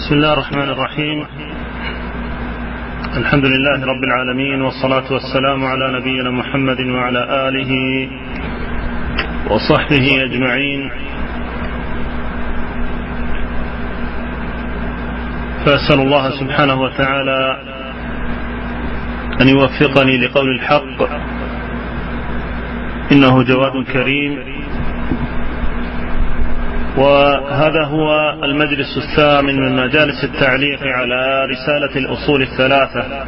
بسم الله الرحمن الرحيم. الحمد لله رب العالمين، والصلاة والسلام على نبينا محمد وعلى آله وصحبه أجمعين. فأسأل الله سبحانه وتعالى أن يوفقني لقول الحق، إنه جواد كريم. وهذا هو المجلس الثامن من مجالس التعليق على رسالة الأصول الثلاثة.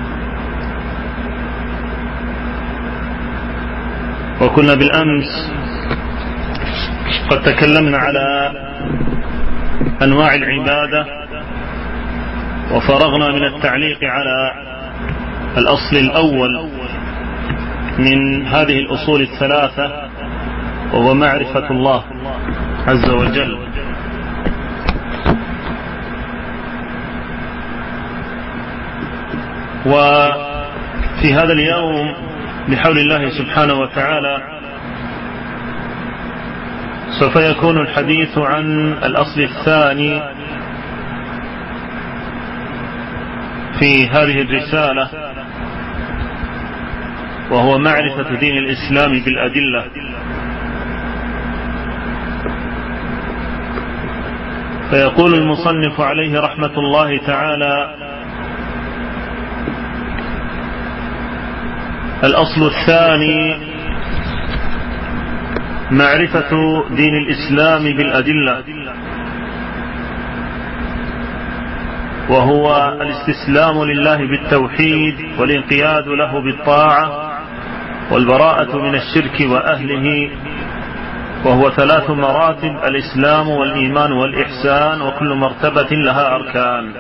وكنا بالأمس قد تكلمنا على أنواع العبادة، وفرغنا من التعليق على الأصل الأول من هذه الأصول الثلاثة، وهو معرفة الله عز وجل. وفي هذا اليوم بحول الله سبحانه وتعالى سوف يكون الحديث عن الأصل الثاني في هذه الرسالة، وهو معرفة دين الإسلام بالأدلة. فيقول المصنف عليه رحمة الله تعالى: الأصل الثاني معرفة دين الإسلام بالأدلة، وهو الاستسلام لله بالتوحيد والانقياد له بالطاعة والبراءة من الشرك وأهله، وهو 3 مراتب: الإسلام والإيمان والإحسان، وكل مرتبة لها أركان.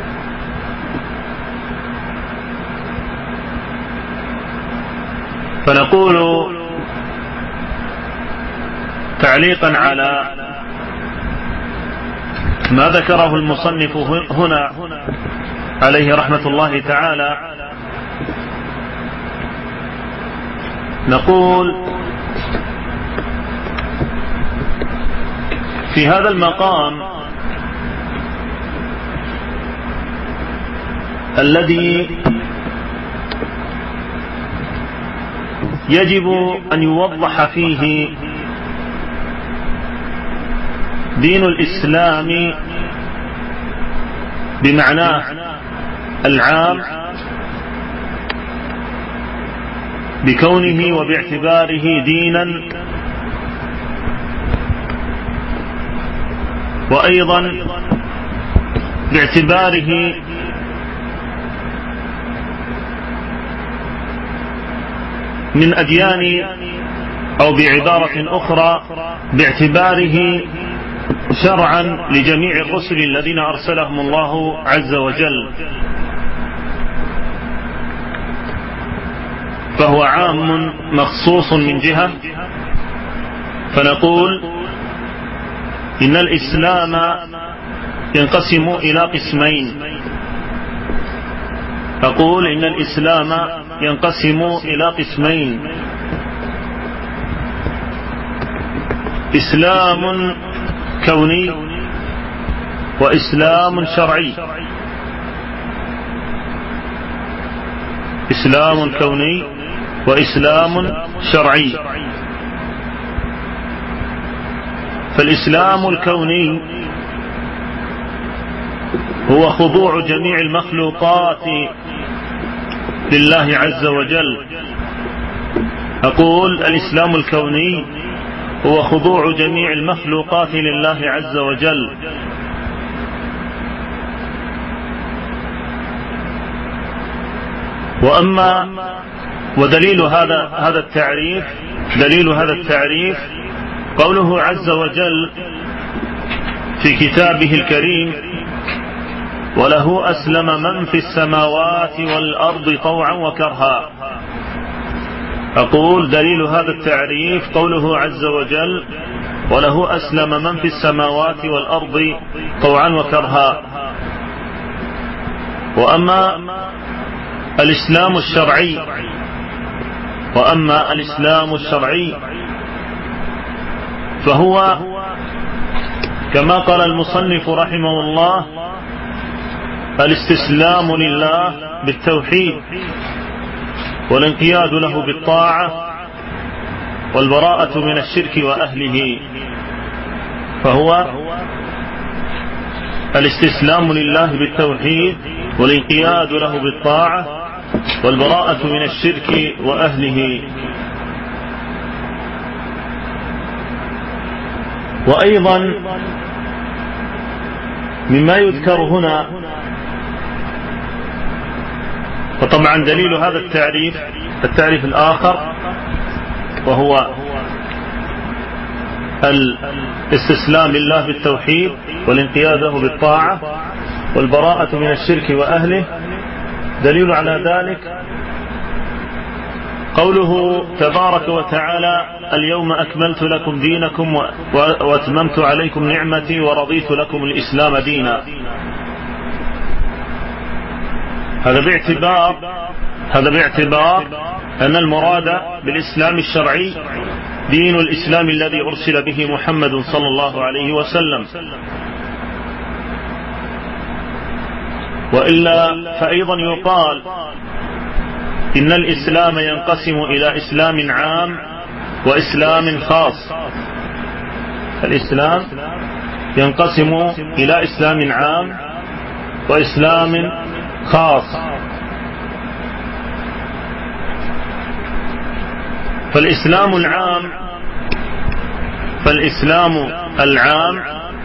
فنقول تعليقا على ما ذكره المصنف هنا عليه رحمة الله تعالى، نقول في هذا المقام الذي يجب أن يوضح فيه دين الإسلام بمعناه العام، بكونه وباعتباره دينا، وأيضا باعتباره من أديان، أو بعبارة أخرى باعتباره شرعا لجميع الرسل الذين أرسلهم الله عز وجل. فهو عام مخصوص من جهة. فنقول إن الإسلام ينقسم إلى قسمين. أقول إن الإسلام ينقسم إلى قسمين: إسلام كوني وإسلام شرعي. إسلام كوني وإسلام شرعي. فالإسلام الكوني هو خضوع جميع المخلوقات لله عز وجل. أقول الإسلام الكوني هو خضوع جميع المخلوقات لله عز وجل. وأما ودليل هذا التعريف، دليل هذا التعريف قوله عز وجل في كتابه الكريم: وله أسلم من في السماوات والأرض طوعا وكرها. أقول دليل هذا التعريف قوله عز وجل: وله أسلم من في السماوات والأرض طوعا وكرها. وأما الإسلام الشرعي فهو كما قال المصنف رحمه الله: الاستسلام لله بالتوحيد والانقياد له بالطاعة والبراءة من الشرك وأهله. فهو الاستسلام لله بالتوحيد والانقياد له بالطاعة والبراءة من الشرك وأهله. وأيضا مما يذكر هنا، وطبعا دليل هذا التعريف الآخر، وهو الاستسلام لله بالتوحيد والانقياد له بالطاعة والبراءة من الشرك وأهله. دليل على ذلك قوله تبارك وتعالى: اليوم أكملت لكم دينكم وأتممت عليكم نعمتي ورضيت لكم الإسلام دينا. هذا باعتبار أن المراد بالإسلام الشرعي دين الإسلام الذي أرسل به محمد صلى الله عليه وسلم. وإلا فأيضا يقال إن الإسلام ينقسم إلى إسلام عام وإسلام خاص. الإسلام ينقسم إلى إسلام عام وإسلام خاص. فالإسلام العام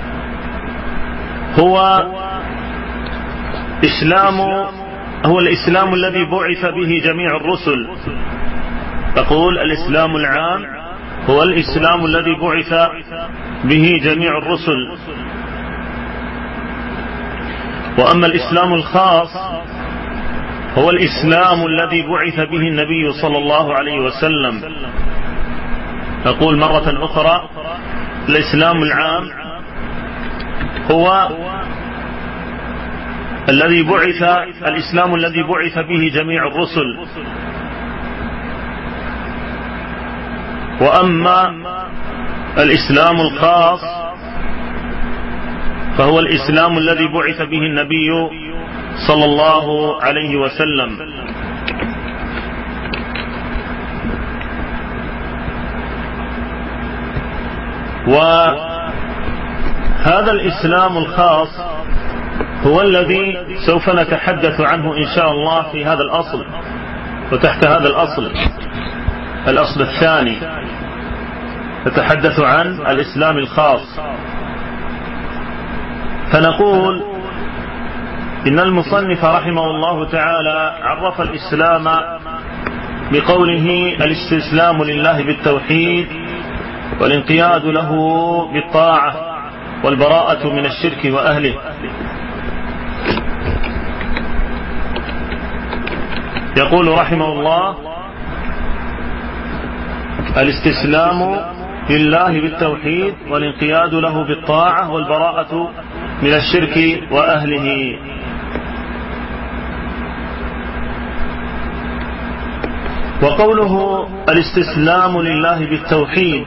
هو الإسلام الذي بعث به جميع الرسل. تقول الإسلام العام هو الإسلام الذي بعث به جميع الرسل. وأما الإسلام الخاص هو الإسلام الذي بعث به النبي صلى الله عليه وسلم. أقول مرة أخرى: الإسلام العام هو الإسلام الذي بعث به جميع الرسل. وأما الإسلام الخاص فهو الإسلام الذي بعث به النبي صلى الله عليه وسلم. وهذا الإسلام الخاص هو الذي سوف نتحدث عنه إن شاء الله في هذا الأصل. وتحت هذا الأصل الثاني نتحدث عن الإسلام الخاص. فنقول إن المصنف رحمه الله تعالى عرف الإسلام بقوله: الاستسلام لله بالتوحيد والانقياد له بالطاعة والبراءة من الشرك وأهله. يقول رحمه الله: الاستسلام لله بالتوحيد والانقياد له بالطاعة والبراءة من الشرك وأهله. وقوله الاستسلام لله بالتوحيد،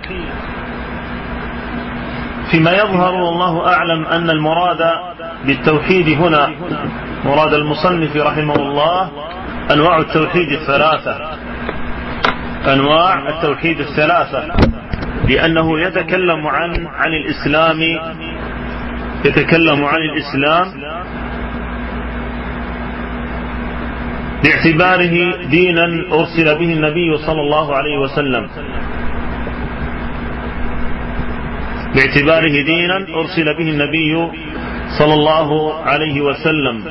فيما يظهر والله أعلم أن المراد بالتوحيد هنا، مراد المصنف رحمه الله، أنواع التوحيد الثلاثة، لأنه يتكلم عن الإسلام باعتباره دينا أرسل به النبي صلى الله عليه وسلم، صلى الله عليه وسلم.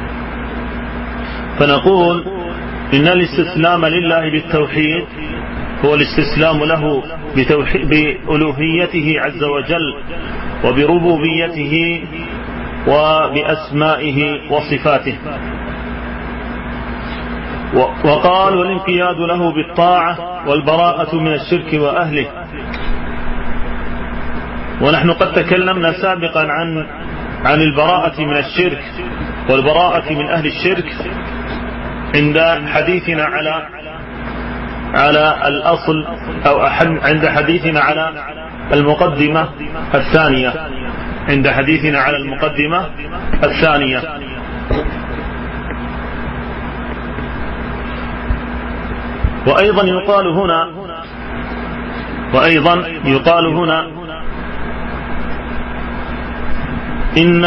فنقول إن الاستسلام لله بالتوحيد هو الاستسلام له بألوهيته عز وجل وبربوبيته وبأسمائه وصفاته. وقال: والانقياد له بالطاعة والبراءة من الشرك وأهله. ونحن قد تكلمنا سابقا عن البراءة من الشرك والبراءة من أهل الشرك عند حديثنا على الأصل، أو عند حديثنا على المقدمة الثانية. عند حديثنا على المقدمة الثانية. وأيضا يقال هنا إن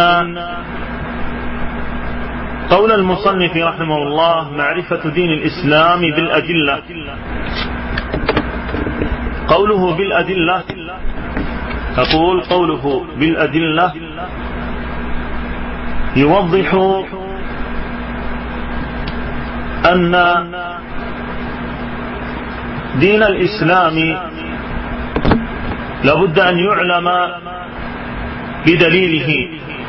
قول المصنف رحمه الله معرفة دين الإسلام بالأدلة، قوله بالأدلة، أقول قوله بالأدلة يوضح أن دين الإسلام لابد أن يعلم بدليله.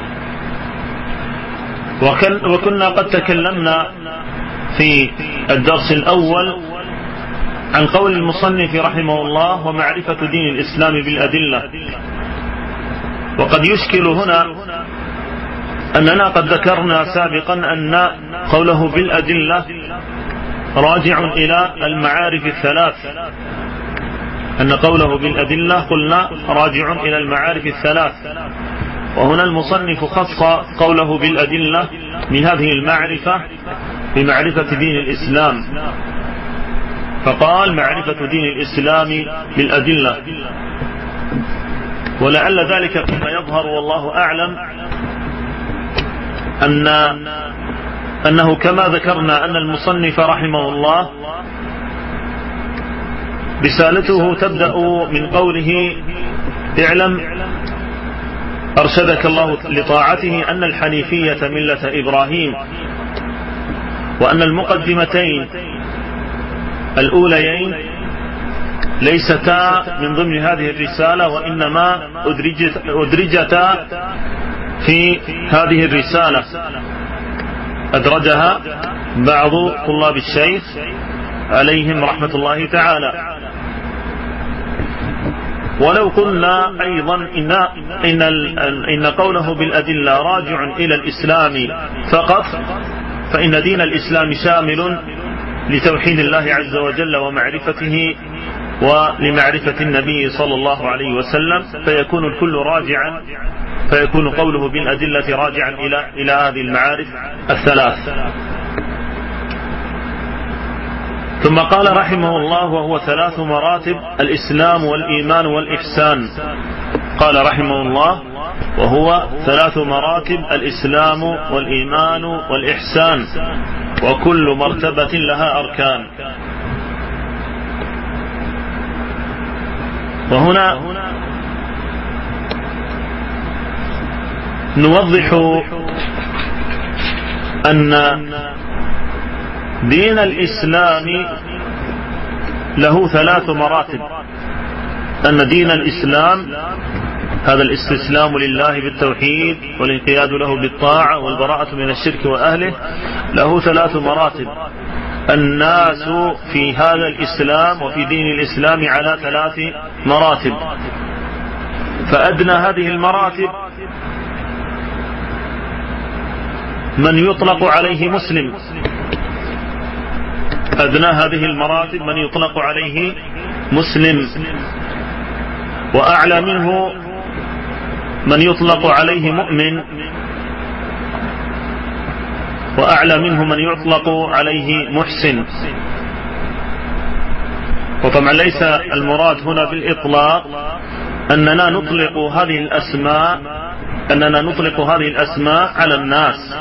وكنا قد تكلمنا في الدرس الأول عن قول المصنف رحمه الله ومعرفة دين الإسلام بالأدلة. وقد يشكل هنا أننا قد ذكرنا سابقا أن قوله بالأدلة راجع إلى المعارف الثلاث، أن قوله بالأدلة قلنا راجع إلى المعارف الثلاث. وهنا المصنف خص قوله بالأدلة من هذه المعرفة بمعرفة دين الإسلام، فقال معرفة دين الإسلام بالأدلة. ولعل ذلك فيما يظهر والله أعلم أنه كما ذكرنا أن المصنف رحمه الله رسالته تبدأ من قوله اعلم أرشدك الله لطاعته أن الحنيفية ملة إبراهيم، وأن المقدمتين الأوليين ليستا من ضمن هذه الرسالة، وإنما أدرجتا في هذه الرسالة، أدرجها بعض طلاب الشيخ عليهم رحمة الله تعالى. ولو قلنا أيضا إن قوله بالأدلة راجع إلى الإسلام فقط، فإن دين الإسلام شامل لتوحيد الله عز وجل ومعرفته ولمعرفة النبي صلى الله عليه وسلم، فيكون الكل راجعا، فيكون قوله بالأدلة راجعا إلى هذه المعارف الثلاث. ثم قال رحمه الله وهو 3 مراتب: الإسلام والإيمان والإحسان. قال رحمه الله وهو 3 مراتب: الإسلام والإيمان والإحسان، وكل مرتبة لها أركان. وهنا نوضح أن دين الإسلام له 3 مراتب، أن دين الإسلام هذا الاستسلام لله بالتوحيد والانقياد له بالطاعة والبراءة من الشرك وأهله له 3 مراتب. الناس في هذا الإسلام وفي دين الإسلام على 3 مراتب، فأدنى هذه المراتب من يطلق عليه مسلم، أدنى هذه المراتب من يطلق عليه مسلم، وأعلى منه من يطلق عليه مؤمن، وأعلى منه من يطلق عليه محسن. وطبعا ليس المراد هنا بالإطلاق أننا نطلق هذه الأسماء على الناس،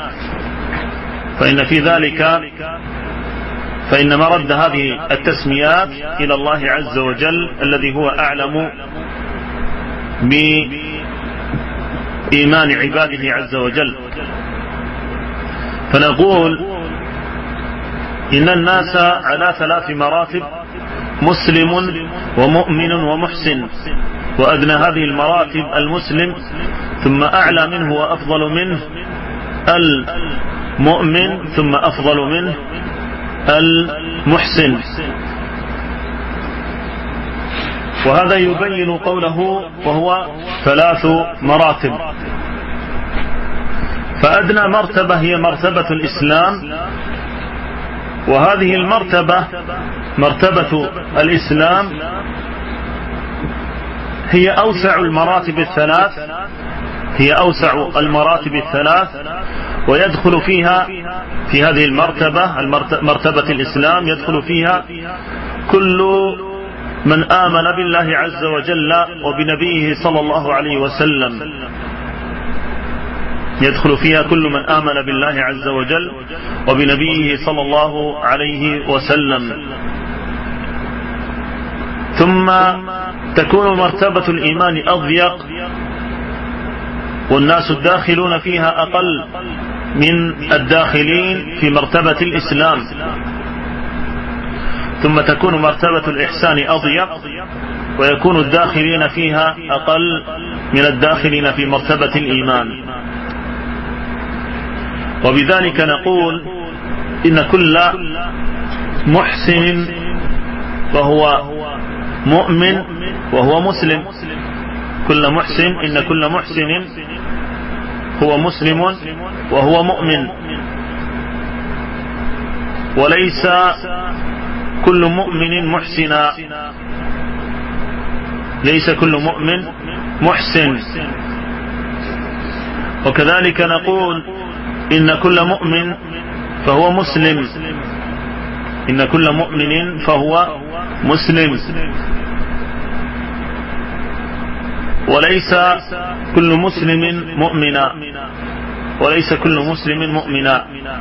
فإن مرد هذه التسميات إلى الله عز وجل الذي هو أعلم بإيمان عباده عز وجل. فنقول إن الناس على 3 مراتب: مسلم ومؤمن ومحسن، وأدنى هذه المراتب المسلم، ثم أعلى منه وأفضل منه المؤمن، ثم أفضل منه المحسن. وهذا يبين قوله وهو 3 مراتب. فأدنى مرتبة هي مرتبة الإسلام، وهذه المرتبة مرتبة الإسلام هي أوسع المراتب ال3، هي أوسع المراتب الثلاث، ويدخل فيها في هذه المرتبة، مرتبة الإسلام، يدخل فيها كل من آمن بالله عز وجل وبنبيه صلى الله عليه وسلم. يدخل فيها كل من آمن بالله عز وجل وبنبيه صلى الله عليه وسلم. ثم تكون مرتبة الإيمان أضيق، والناس الداخلون فيها أقل من الداخلين في مرتبة الإسلام. ثم تكون مرتبة الإحسان أضيق، ويكون الداخلين فيها أقل من الداخلين في مرتبة الإيمان. وبذلك نقول إن كل محسن وهو مؤمن وهو مسلم، كل محسن، إن كل محسن هو مسلم وهو مؤمن، وليس كل مؤمن محسنا، ليس كل مؤمن محسن. وكذلك نقول إن كل مؤمن فهو مسلم، إن كل مؤمن فهو مسلم، وليس كل مسلم مؤمنا، وليس كل مسلم مؤمنا.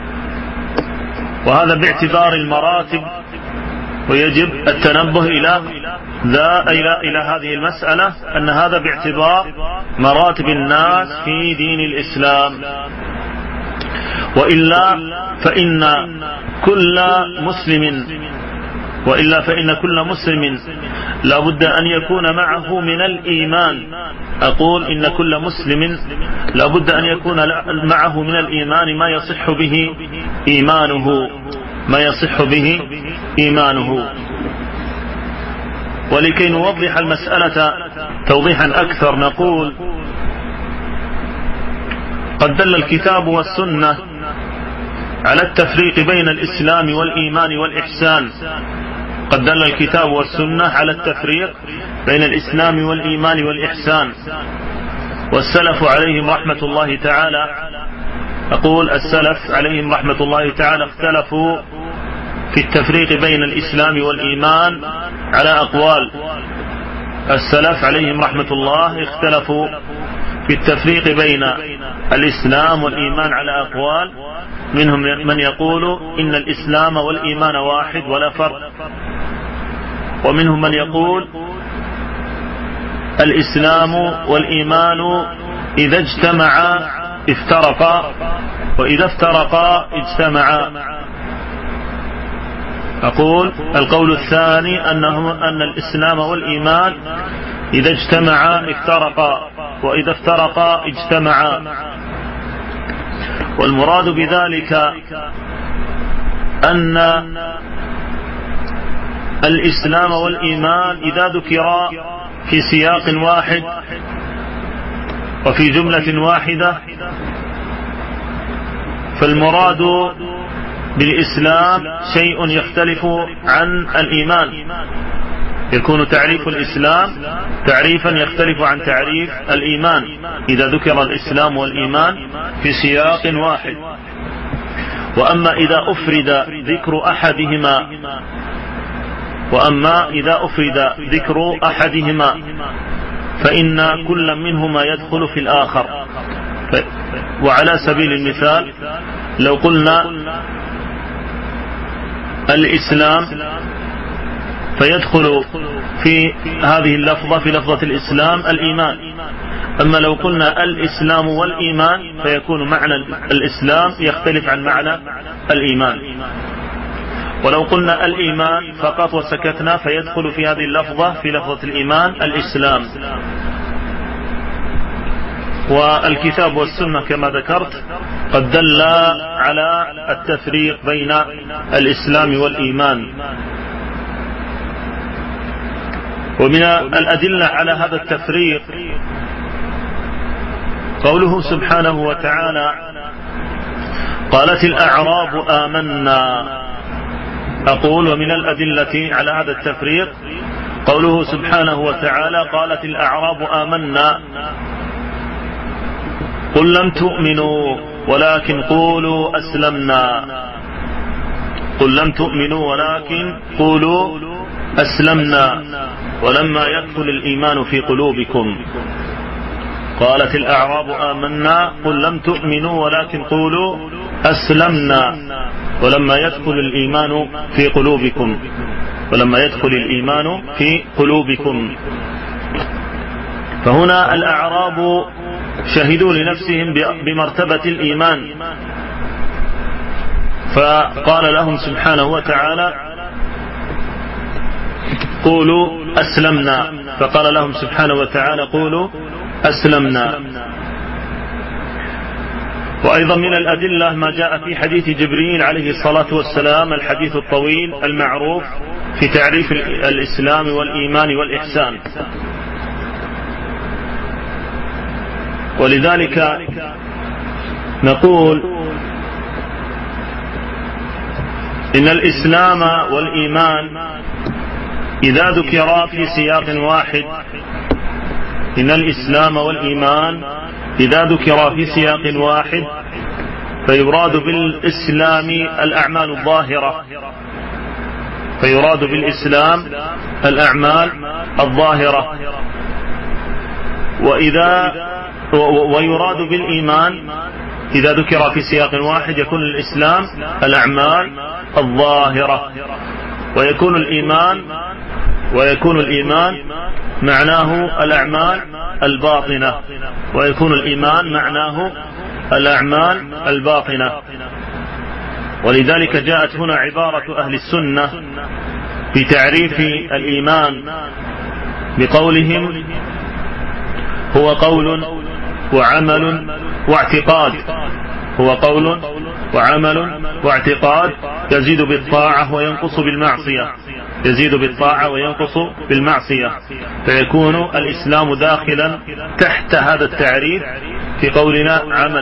وهذا باعتبار المراتب، ويجب التنبه إلى هذه المسألة، أن هذا باعتبار مراتب الناس في دين الإسلام. وإلا فإن كل مسلم لا بد أن يكون معه من الإيمان. أقول إن كل مسلم لا بد أن يكون معه من الإيمان ما يصح به إيمانه. ولكي نوضح المسألة توضيحا أكثر نقول: قد دل الكتاب والسنة على التفريق بين الإسلام والإيمان والإحسان. قد دل الكتاب والسنة على التفريق بين الإسلام والإيمان والإحسان. والسلف عليهم رحمة الله تعالى، أقول السلف عليهم رحمة الله تعالى اختلفوا في التفريق بين الإسلام والإيمان على أقوال. السلف عليهم رحمة الله اختلفوا في التفريق بين الإسلام والإيمان على أقوال. منهم من يقول إن الإسلام والإيمان واحد ولا فرق، ومنهم من يقول الإسلام والإيمان إذا اجتمعا افترقا، وإذا افترقا اجتمعا. أقول القول الثاني أن الإسلام والإيمان إذا اجتمعا افترقا، وإذا افترقا اجتمعا. والمراد بذلك أن الإسلام والإيمان إذا ذكرا في سياق واحد وفي جملة واحدة، فالمراد بالإسلام شيء يختلف عن الإيمان، يكون تعريف الإسلام تعريفا يختلف عن تعريف الإيمان إذا ذكر الإسلام والإيمان في سياق واحد. وأما إذا أفرد ذكر أحدهما فإن كل منهما يدخل في الآخر. وعلى سبيل المثال لو قلنا الإسلام فيدخل في هذه اللفظة، في لفظة الإسلام، الإيمان. أما لو قلنا الإسلام والإيمان فيكون معنى الإسلام يختلف عن معنى الإيمان. ولو قلنا الإيمان فقط وسكتنا فيدخل في هذه اللفظة، في لفظة الإيمان، الإسلام. والكتاب والسنة كما ذكرت قد دل على التفريق بين الإسلام والإيمان. ومن الأدلة على هذا التفريق قوله سبحانه وتعالى: قالت الأعراب آمنا. أقول ومن الأدلة على هذا التفريق قوله سبحانه وتعالى: قالت الأعراب آمنا. قل لم تؤمنوا ولكن قولوا أسلمنا. قل لم تؤمنوا ولكن قولوا أسلمنا ولما يدخل الإيمان في قلوبكم. قالت الأعراب آمنا قل لم تؤمنوا ولكن قولوا أسلمنا ولما يدخل الإيمان في قلوبكم. ولما يدخل الإيمان في قلوبكم. فهنا الأعراب شهدوا لنفسهم بمرتبة الإيمان، فقال لهم سبحانه وتعالى قولوا أسلمنا، فقال لهم سبحانه وتعالى قولوا أسلمنا. وأيضا من الأدلة ما جاء في حديث جبريل عليه الصلاة والسلام، الحديث الطويل المعروف في تعريف الإسلام والإيمان والإحسان. ولذلك نقول إن الإسلام والإيمان إذا ذكرا في سياق واحد، إن الإسلام والإيمان إذا ذكرا في سياق واحد فيراد بالإسلام الأعمال الظاهرة، فيراد بالإسلام الأعمال الظاهرة. ويراد بالإيمان إذا ذكر في سياق واحد يكون الإسلام الأعمال الظاهرة، ويكون الإيمان معناه الأعمال الباطنة، ويكون الإيمان معناه الأعمال الباطنة. ولذلك جاءت هنا عبارة أهل السنة في تعريف الإيمان بقولهم هو قول وعمل واعتقاد، هو قول وعمل واعتقاد يزيد بالطاعة وينقص بالمعصية، يزيد بالطاعة وينقص بالمعصية. فيكون الإسلام داخلا تحت هذا التعريف في قولنا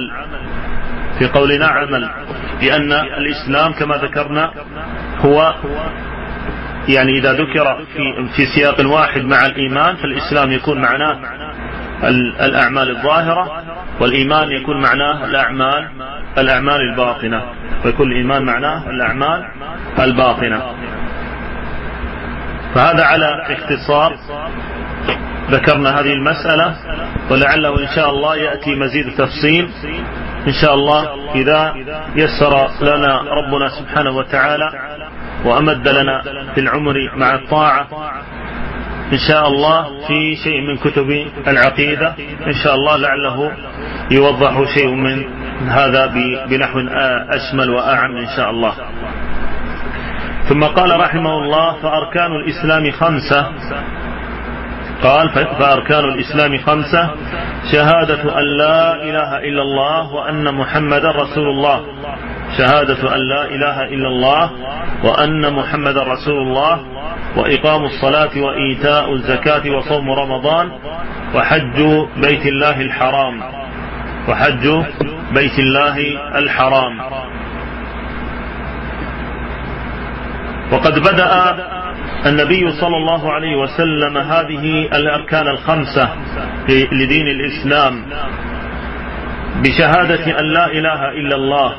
عمل، لأن الإسلام كما ذكرنا هو يعني إذا ذكر في سياق واحد مع الإيمان فالإسلام يكون معناه الأعمال الظاهرة، والإيمان يكون معناه الأعمال الباطنة، ويكون الإيمان معناه الأعمال الباطنة. فهذا على اختصار ذكرنا هذه المسألة، ولعله إن شاء الله يأتي مزيد تفصيل إن شاء الله إذا يسر لنا ربنا سبحانه وتعالى وأمد لنا في العمر مع الطاعة إن شاء الله في شيء من كتب العقيدة إن شاء الله، لعله يوضح شيء من هذا بنحو أشمل وأعم إن شاء الله. ثم قال رحمه الله فأركان الإسلام 5. قال فأركان الإسلام 5: شهادة أن لا إله إلا الله وأن محمد رسول الله، شهادة أن لا إله إلا الله وأن محمد رسول الله، وإقام الصلاة وإيتاء الزكاة وصوم رمضان، وحج بيت الله الحرام، وحج بيت الله الحرام. وقد بدأ النبي صلى الله عليه وسلم هذه الأركان 5 لدين الإسلام بشهادة أن لا إله إلا الله.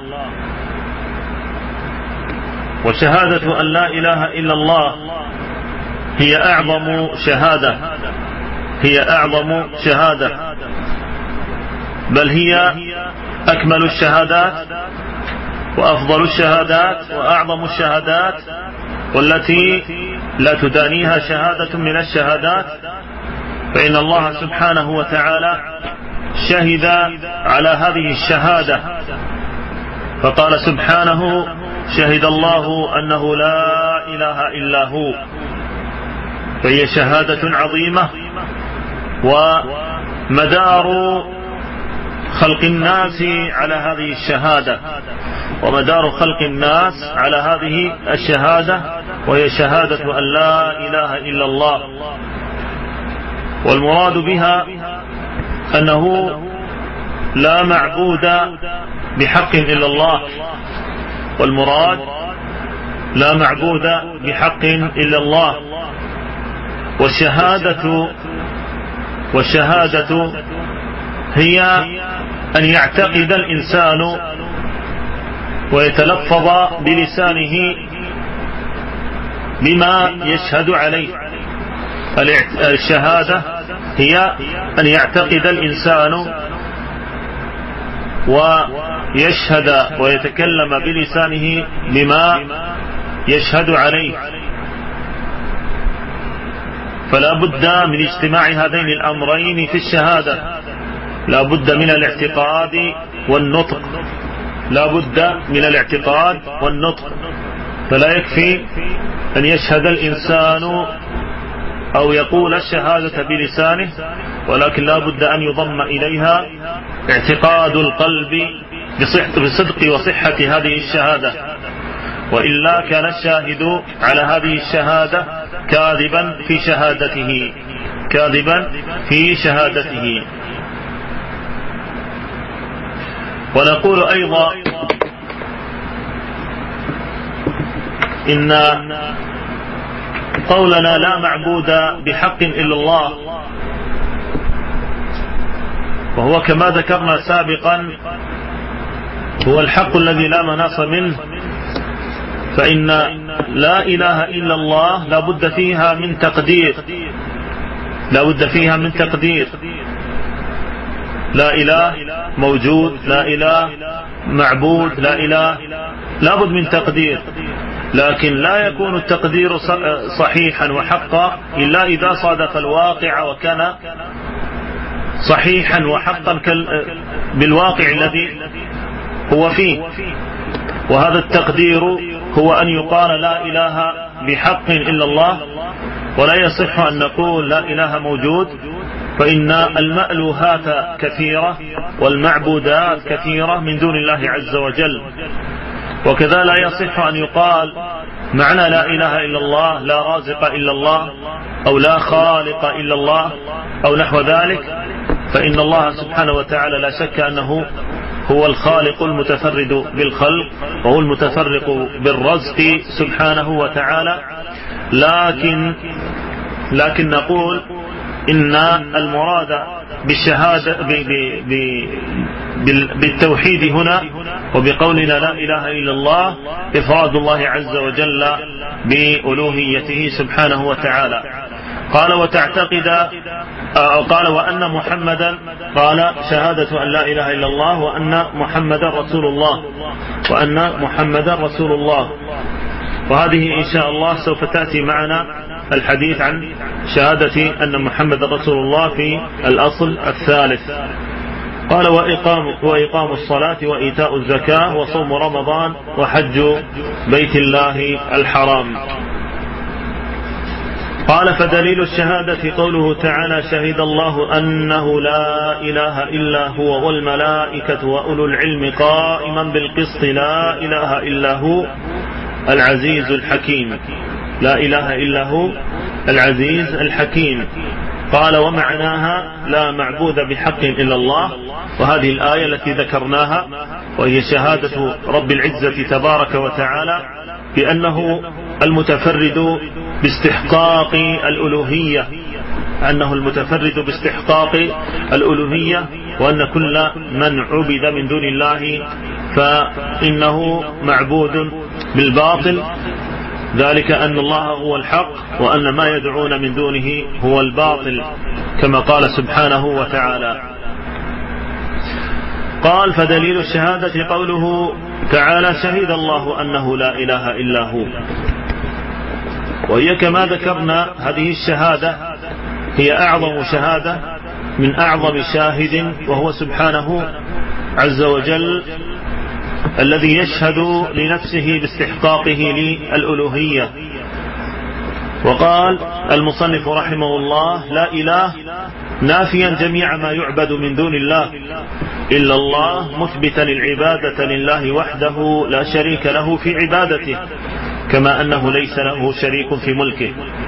وشهادة أن لا إله إلا الله هي أعظم شهادة، هي أعظم شهادة، بل هي أكمل الشهادات وأفضل الشهادات وأعظم الشهادات، والتي لا تدانيها شهادة من الشهادات. فإن الله سبحانه وتعالى شهد على هذه الشهادة فقال سبحانه: شهد الله أنه لا إله إلا هو. فهي شهادة عظيمة، ومدار خلق الناس على هذه الشهادة، ومدار خلق الناس على هذه الشهادة، وهي شهادة أن لا إله إلا الله. والمراد بها أنه لا معبود بحق إلا الله، والمراد لا معبود بحق إلا الله. والشهادة هي أن يعتقد الإنسان ويتلفظ بلسانه بما يشهد عليه. الشهادة هي أن يعتقد الإنسان ويشهد ويتكلم بلسانه بما يشهد عليه، فلا بد من اجتماع هذين الأمرين في الشهادة، لا بد من الاعتقاد والنطق، لا بد من الاعتقاد والنطق. فلا يكفي أن يشهد الإنسان أو يقول الشهادة بلسانه، ولكن لا بد أن يضم إليها اعتقاد القلب بصدق وصحة هذه الشهادة، وإلا كان الشاهد على هذه الشهادة كاذبا في شهادته، كاذبا في شهادته. ونقول أيضا إن قولنا لا معبود بحق إلا الله، وهو كما ذكرنا سابقا هو الحق الذي لا مناص منه، فإن لا إله إلا الله لا بد فيها من تقدير، لا بد فيها من تقدير. لا إله موجود، لا إله معبود، لا إله، لا بد من تقدير. لكن لا يكون التقدير صحيحا وحقا إلا إذا صادف الواقع وكان صحيحا وحقا بالواقع الذي هو فيه. وهذا التقدير هو أن يقال لا إله بحق إلا الله، ولا يصح أن نقول لا إله موجود، فإن المألوهات كثيرة والمعبودات كثيرة من دون الله عز وجل. وكذا لا يصح أن يقال معنى لا إله إلا الله لا رازق إلا الله، أو لا خالق إلا الله، أو نحو ذلك، فإن الله سبحانه وتعالى لا شك أنه هو الخالق المتفرد بالخلق، وهو المتفرق بالرزق سبحانه وتعالى. لكن نقول إن المراد بالشهادة بالتوحيد هنا وبقولنا لا إله إلا الله إفراد الله عز وجل بألوهيته سبحانه وتعالى. قال وتعتقد قال وأن محمدا، قال شهادة أن لا إله إلا الله وأن محمدا رسول الله، وأن محمدا رسول الله. وهذه إن شاء الله سوف تأتي معنا الحديث عن شهادة أن محمد رسول الله في الأصل الثالث. قال وإقام الصلاة وإيتاء الزكاة وصوم رمضان وحج بيت الله الحرام. قال فدليل الشهادة قوله تعالى شهد الله أنه لا إله إلا هو والملائكة وأولو العلم قائما بالقسط لا إله إلا هو العزيز الحكيم، لا إله إلا هو العزيز الحكيم. قال ومعناها لا معبود بحق إلا الله، وهذه الآية التي ذكرناها وهي شهادة رب العزة تبارك وتعالى بأنه المتفرد باستحقاق الألوهية، أنه المتفرد باستحقاق الألوهية، وأن كل من عبد من دون الله فإنه معبود بالباطل، ذلك أن الله هو الحق وأن ما يدعون من دونه هو الباطل كما قال سبحانه وتعالى. قال فدليل الشهادة قوله تعالى شهد الله أنه لا إله إلا هو، وهي كما ذكرنا هذه الشهادة هي أعظم شهادة من أعظم شاهد، وهو سبحانه عز وجل الذي يشهد لنفسه باستحقاقه للألوهية. وقال المصنف رحمه الله لا إله نافيا جميع ما يعبد من دون الله إلا الله، مثبتا العبادة لله وحده لا شريك له في عبادته، كما أنه ليس له شريك في ملكه.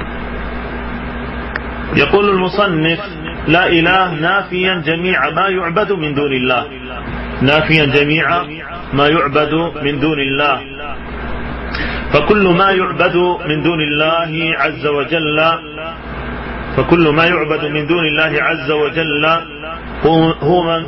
يقول المصنف لا إله نافيا جميع ما يعبد من دون الله، نافيا جميع ما يعبد من دون الله، فكل ما يعبد من دون الله عز وجل، فكل ما يعبد من دون الله عز وجل هو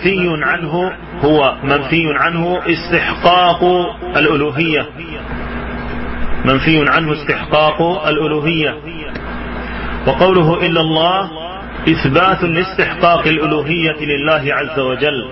منفي عنه استحقاق الألوهية، منفي عنه استحقاق الألوهية. وقوله إلا الله إثبات لاستحقاق الألوهية لله عز وجل.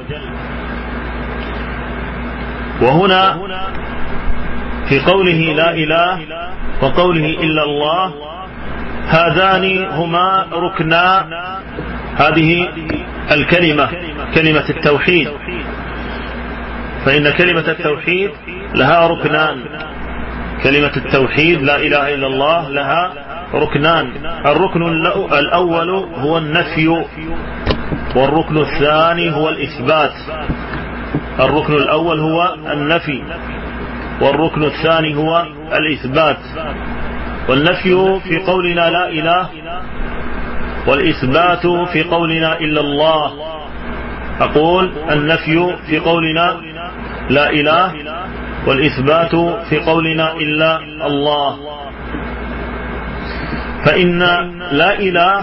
وهنا في قوله لا إله وقوله إلا الله هذان هما ركنا هذه الكلمة، كلمة التوحيد، فإن كلمة التوحيد لها ركنان. كلمة التوحيد لا إله إلا الله لها ركنان، الركن الأول هو النفي، والركن الثاني هو الإثبات. الركن الأول هو النفي، والركن الثاني هو الإثبات. والنفي في قولنا لا إله، والإثبات في قولنا إلا الله. أقول النفي في قولنا لا إله، والإثبات في قولنا إلا الله. فإن لا إله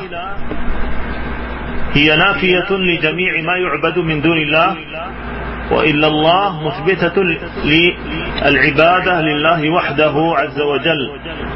هي نافية لجميع ما يعبد من دون الله، وإلا الله مثبتة للعبادة لله وحده عز وجل.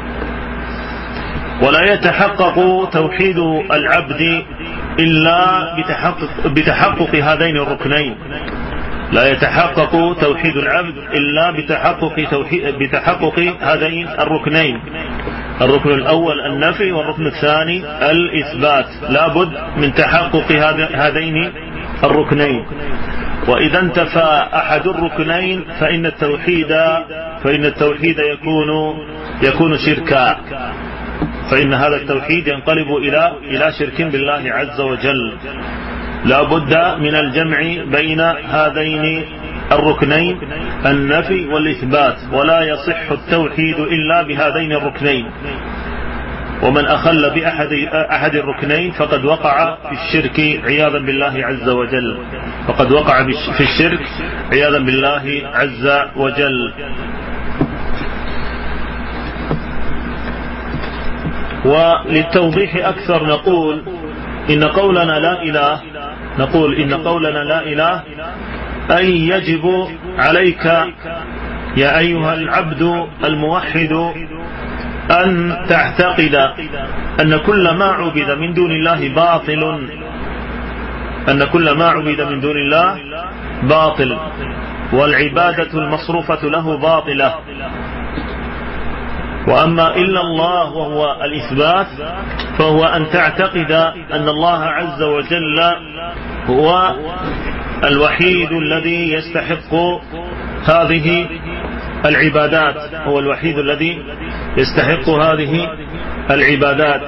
ولا يتحقق توحيد العبد إلا بتحقق هذين الركنين. لا يتحقق توحيد العبد إلا بتحقق هذين الركنين. الركن الأول النفي، والركن الثاني الإثبات. لا بد من تحقق هذين الركنين. وإذا انتفى أحد الركنين فإن التوحيد يكون شركا، فإن هذا التوحيد ينقلب إلى شرك بالله عز وجل. لا بد من الجمع بين هذين الركنين النفي والإثبات، ولا يصح التوحيد إلا بهذين الركنين. ومن أخل بأحد الركنين فقد وقع في الشرك عياذا بالله عز وجل، فقد وقع في الشرك عياذا بالله عز وجل. وللتوضيح أكثر نقول إن قولنا لا إله أي يجب عليك يا أيها العبد الموحد أن تعتقد أن كل ما عبد من دون الله باطل، أن كل ما عبد من دون الله باطل، والعبادة المصروفة له باطلة. وأما إلا الله وهو الإثبات فهو أن تعتقد أن الله عز وجل هو الوحيد الذي يستحق هذه العبادات، هو الوحيد الذي يستحق هذه العبادات.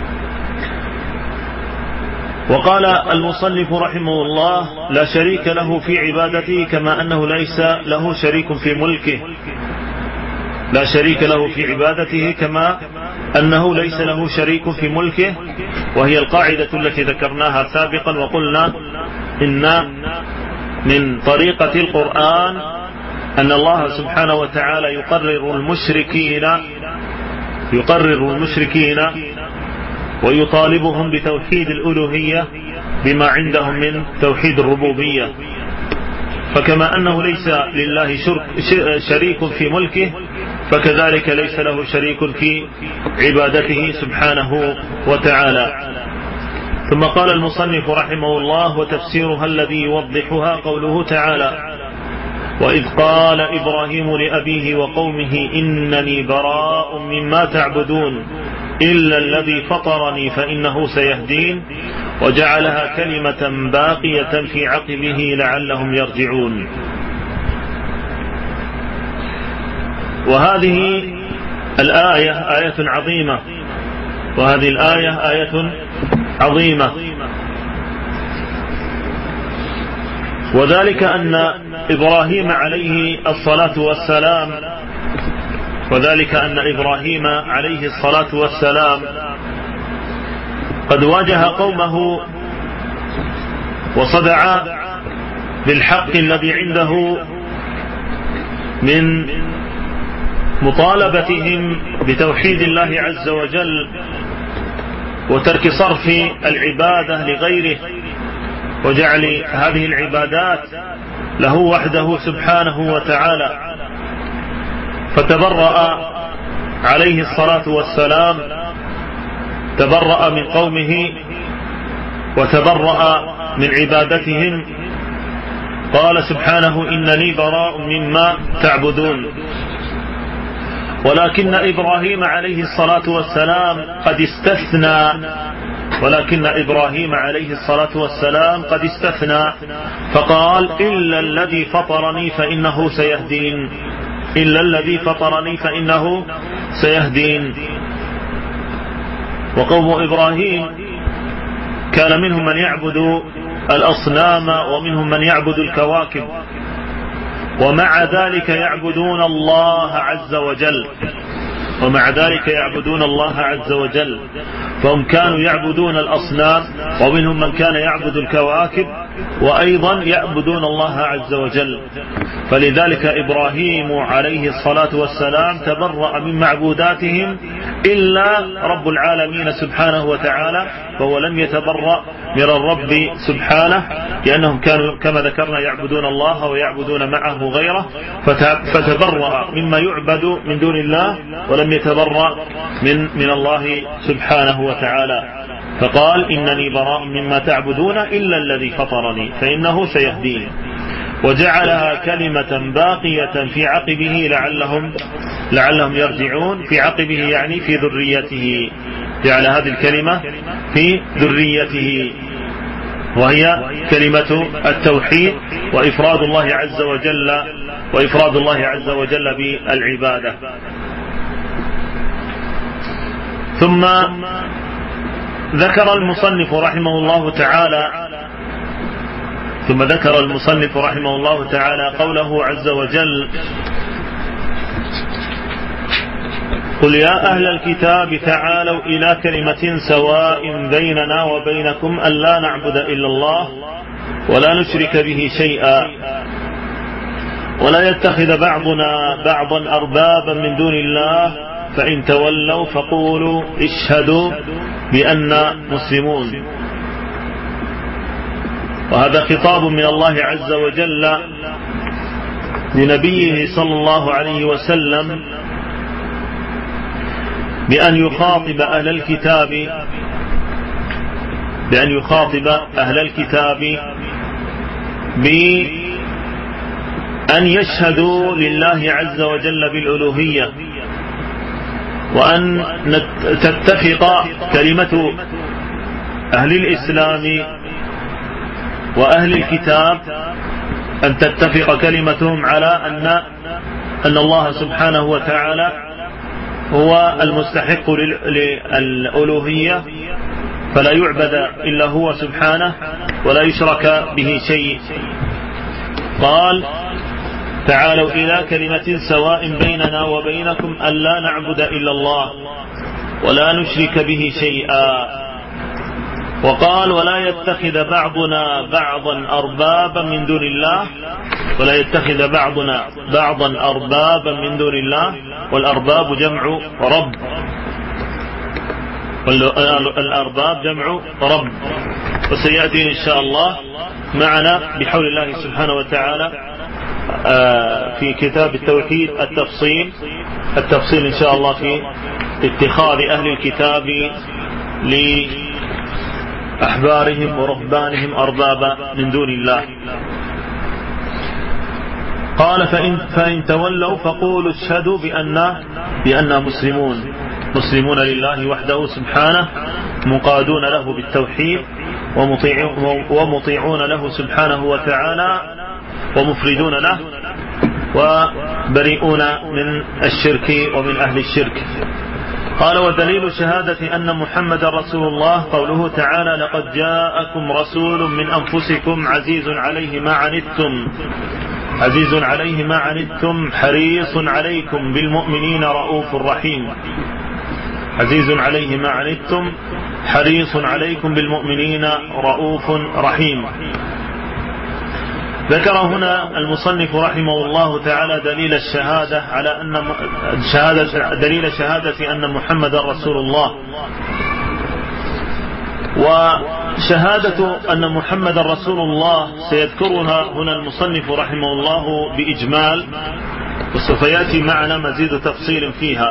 وقال المصنف رحمه الله لا شريك له في عبادته كما أنه ليس له شريك في ملكه. لا شريك له في عبادته كما أنه ليس له شريك في ملكه، وهي القاعدة التي ذكرناها سابقا وقلنا إن من طريقة القرآن أن الله سبحانه وتعالى يقرر المشركين ويطالبهم بتوحيد الألوهية بما عندهم من توحيد الربوبية. فكما أنه ليس لله شريك في ملكه فكذلك ليس له شريك في عبادته سبحانه وتعالى. ثم قال المصنف رحمه الله وتفسيرها الذي يوضحها قوله تعالى وإذ قال إبراهيم لأبيه وقومه إنني براء مما تعبدون إلا الذي فطرني فإنه سيهدين وجعلها كلمة باقية في عقبه لعلهم يرجعون. وهذه الآية آية عظيمة، وهذه الآية آية عظيمة، وذلك أن إبراهيم عليه الصلاة والسلام قد واجه قومه وصدع بالحق الذي عنده من مطالبتهم بتوحيد الله عز وجل وترك صرف العبادة لغيره وجعل هذه العبادات له وحده سبحانه وتعالى. فتبرأ عليه الصلاة والسلام، تبرأ من قومه وتبرأ من عبادتهم. قال سبحانه: إنني براء مما تعبدون. ولكن إبراهيم عليه الصلاة والسلام قد استثنى فقال: إلا الذي فطرني فإنه سيهدين. وقوم إبراهيم كان منهم من يعبد الأصنام ومنهم من يعبد الكواكب، ومع ذلك يعبدون الله عز وجل. فهم كانوا يعبدون الأصنام، ومنهم من كان يعبد الكواكب، وأيضا يعبدون الله عز وجل. فلذلك إبراهيم عليه الصلاة والسلام تبرأ من معبوداتهم إلا رب العالمين سبحانه وتعالى، فهو لم يتبرأ من الرب سبحانه، لأنهم كانوا كما ذكرنا يعبدون الله ويعبدون معه غيره، فتبرأ مما يعبد من دون الله ولم يتبرأ من الله سبحانه وتعالى. فقال: إنني براء مما تعبدون إلا الذي فطرني فإنه سيهدين. وجعلها كلمة باقية في عقبه لعلهم يرجعون. في عقبه يعني في ذريته، جعل هذه الكلمة في ذريته، وهي كلمة التوحيد وإفراد الله عز وجل بالعبادة. ثم ذكر المصنف رحمه الله تعالى قوله عز وجل: قل يا أهل الكتاب تعالوا إلى كلمة سواء بيننا وبينكم ألا نعبد إلا الله ولا نشرك به شيئا ولا يتخذ بعضنا بعضا أربابا من دون الله فإن تولوا فقولوا اشهدوا بأننا مسلمون. وهذا خطاب من الله عز وجل لنبيه صلى الله عليه وسلم بأن يخاطب أهل الكتاب بأن يشهدوا لله عز وجل بالألوهية، وأن تتفق كلمة أهل الإسلام وأهل الكتاب، أن تتفق كلمتهم على أن الله سبحانه وتعالى هو المستحق للألوهية، فلا يعبد إلا هو سبحانه ولا يشرك به شيء. قال: تعالوا إلى كلمة سواء بيننا وبينكم ألا نعبد إلا الله ولا نشرك به شيئا. وقال: ولا يتخذ بعضنا بعضا أربابا من دون الله، والأرباب جمع رب، وسيأتي إن شاء الله معنا بحول الله سبحانه وتعالى في كتاب التوحيد التفصيل إن شاء الله في اتخاذ أهل الكتاب لأحبارهم ورهبانهم أربابا من دون الله. قال: فإن تولوا فقولوا اشهدوا بأننا مسلمون لله وحده سبحانه، منقادون له بالتوحيد ومطيعون له سبحانه وتعالى، ومفردون له وبريئون من الشرك ومن أهل الشرك. قال: ودليل شهادة أن محمد رسول الله قوله تعالى: لقد جاءكم رسول من أنفسكم عزيز عليه ما عنتم حريص عليكم بالمؤمنين رؤوف رحيم. عزيز عليه ما عنتم حريص عليكم بالمؤمنين رؤوف رحيم. ذكر هنا المصنف رحمه الله تعالى دليل شهادة أن محمد رسول الله. وشهادة أن محمد رسول الله سيذكرها هنا المصنف رحمه الله بإجمال، وسوف يأتي معنا مزيد تفصيل فيها.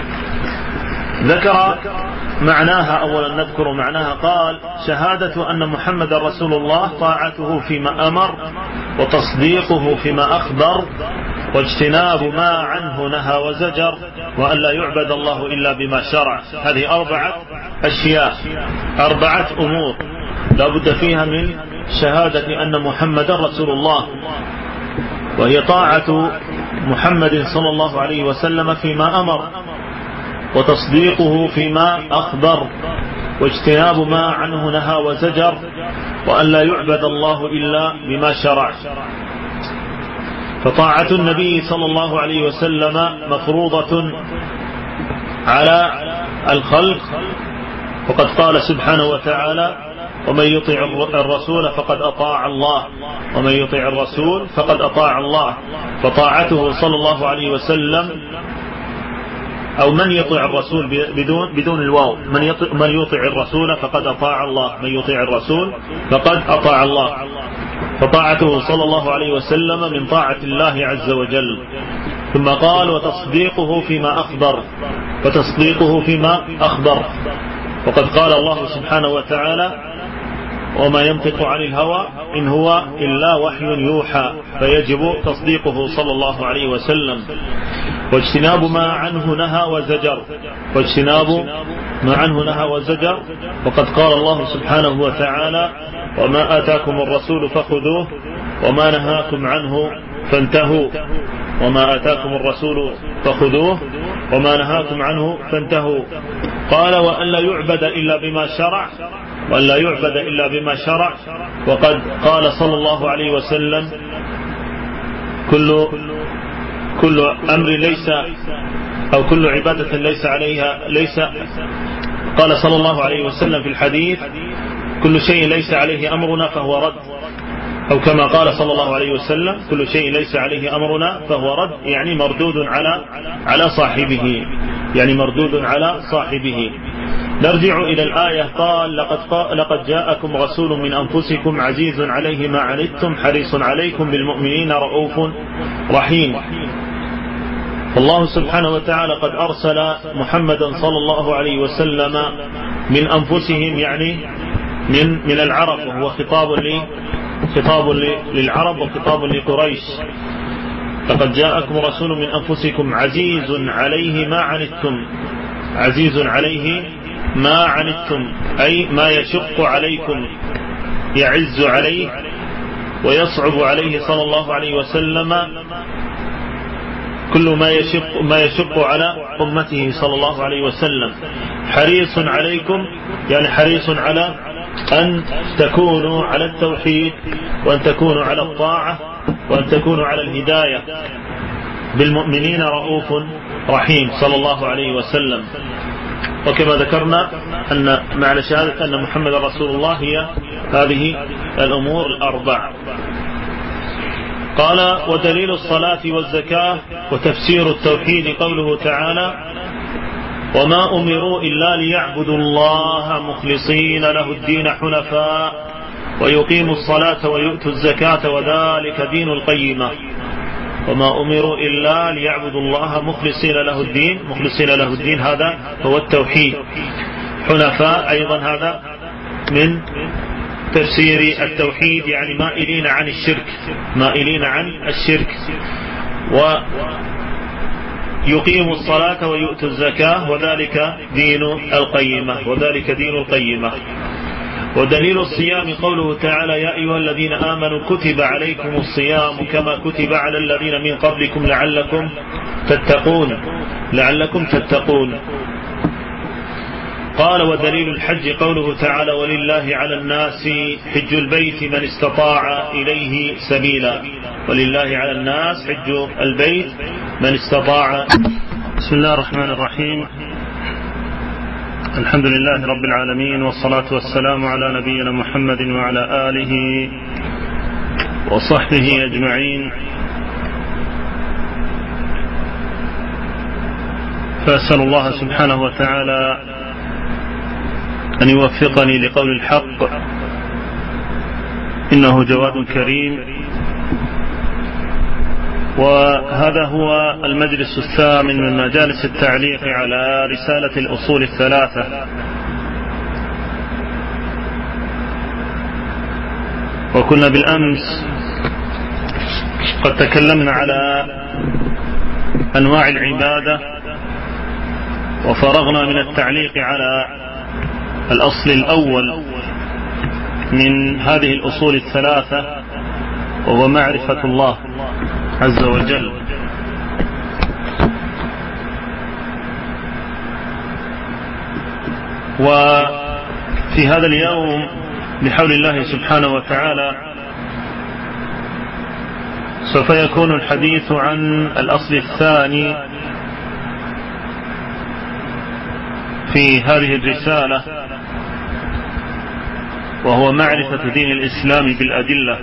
ذكر معناها، أولا نذكر معناها. قال: شهادة أن محمد رسول الله طاعته فيما أمر، وتصديقه فيما أخبر، واجتناب ما عنه نهى وزجر، وأن لا يعبد الله إلا بما شرع. هذه 4 أشياء، 4 أمور لا بد فيها من شهادة أن محمد رسول الله، وهي طاعة محمد صلى الله عليه وسلم فيما أمر، وتصديقه فيما أخبر، واجتناب ما عنه نهى وزجر، وأن لا يعبد الله إلا بما شرع. فطاعة النبي صلى الله عليه وسلم مفروضة على الخلق، وقد قال سبحانه وتعالى: ومن يطع الرسول فقد أطاع الله، ومن يطع الرسول فقد أطاع الله. فطاعته صلى الله عليه وسلم، أو من يطع الرسول بدون الواو، من يطع الرسول فقد أطاع الله، من يطع الرسول فقد أطاع الله. فطاعته صلى الله عليه وسلم من طاعة الله عز وجل. ثم قال: وتصديقه فيما أخبر، وتصديقه فيما أخبر. وقد قال الله سبحانه وتعالى: وما ينطق عن الهوى إن هو إلا وحي يوحى. فيجب تصديقه صلى الله عليه وسلم. واجتناب ما عنه نهى وزجر، واجتناب ما عنه نهى وزجر. وقد قال الله سبحانه وتعالى: وما آتاكم الرسول فخذوه وما نهاكم عنه فانتهوا. وما آتاكم الرسول فخذوه وما نهاكم عنه فانتهوا. قال: وأن لا يعبد إلا بما شرع، وأن لا يعبد إلا بما شرع. وقد قال صلى الله عليه وسلم: كل أمر ليس، أو كل عبادة ليس عليها قال صلى الله عليه وسلم في الحديث: كل شيء ليس عليه أمرنا فهو رد. أو كما قال صلى الله عليه وسلم: كل شيء ليس عليه أمرنا فهو رد، يعني مردود على صاحبه، يعني مردود على صاحبه. نرجع إلى الآية. قال: لقد جاءكم رسول من أنفسكم عزيز عليه ما عنتم حريص عليكم بالمؤمنين رؤوف رحيم. فالله سبحانه وتعالى قد أرسل محمدا صلى الله عليه وسلم من أنفسهم، يعني من العرب، وهو خطاب للعرب وخطاب لقريش. لقد جاءكم رسول من أنفسكم عزيز عليه ما عنتم، عزيز عليه ما عنتم، أي ما يشق عليكم، يعز عليه ويصعب عليه صلى الله عليه وسلم كل ما يشق على أمته صلى الله عليه وسلم. حريص عليكم، يعني حريص على أن تكونوا على التوحيد، وأن تكونوا على الطاعة، وأن تكونوا على الهداية. بالمؤمنين رؤوف رحيم صلى الله عليه وسلم. وكما ذكرنا أن معنى شهادة أن محمد رسول الله هي هذه الأمور 4. قال: ودليل الصلاة والزكاة وتفسير التوحيد قوله تعالى: وما أمروا إلا ليعبدوا الله مخلصين له الدين حنفاء ويقيموا الصلاة ويؤتوا الزكاة وذلك دين القيمة. وما أمروا إلا ليعبدوا الله مخلصين له الدين، هذا هو التوحيد. حنفاء أيضا هذا من تفسير التوحيد، يعني مائلين عن الشرك. ويقيموا الصلاة ويؤتوا الزكاة وذلك دين القيمة. ودليل الصيام قوله تعالى: يا أيها الذين آمنوا كتب عليكم الصيام كما كتب على الذين من قبلكم لعلكم تتقون. قال: ودليل الحج قوله تعالى: ولله على الناس حج البيت من استطاع إليه سبيلا. ولله على الناس حج البيت من استطاع. بسم الله الرحمن الرحيم. الحمد لله رب العالمين، والصلاة والسلام على نبينا محمد وعلى آله وصحبه أجمعين. فأسأل الله سبحانه وتعالى أن يوفقني لقول الحق، إنه جواد كريم. وهذا هو المجلس الثامن من مجالس التعليق على رسالة الأصول الثلاثة. وكنا بالأمس قد تكلمنا على أنواع العبادة، وفرغنا من التعليق على الأصل الأول من هذه الأصول الثلاثة، وهو معرفة الله عز وجل. وفي هذا اليوم بحول الله سبحانه وتعالى سوف يكون الحديث عن الأصل الثاني في هذه الرسالة، وهو معرفة دين الإسلام بالأدلة.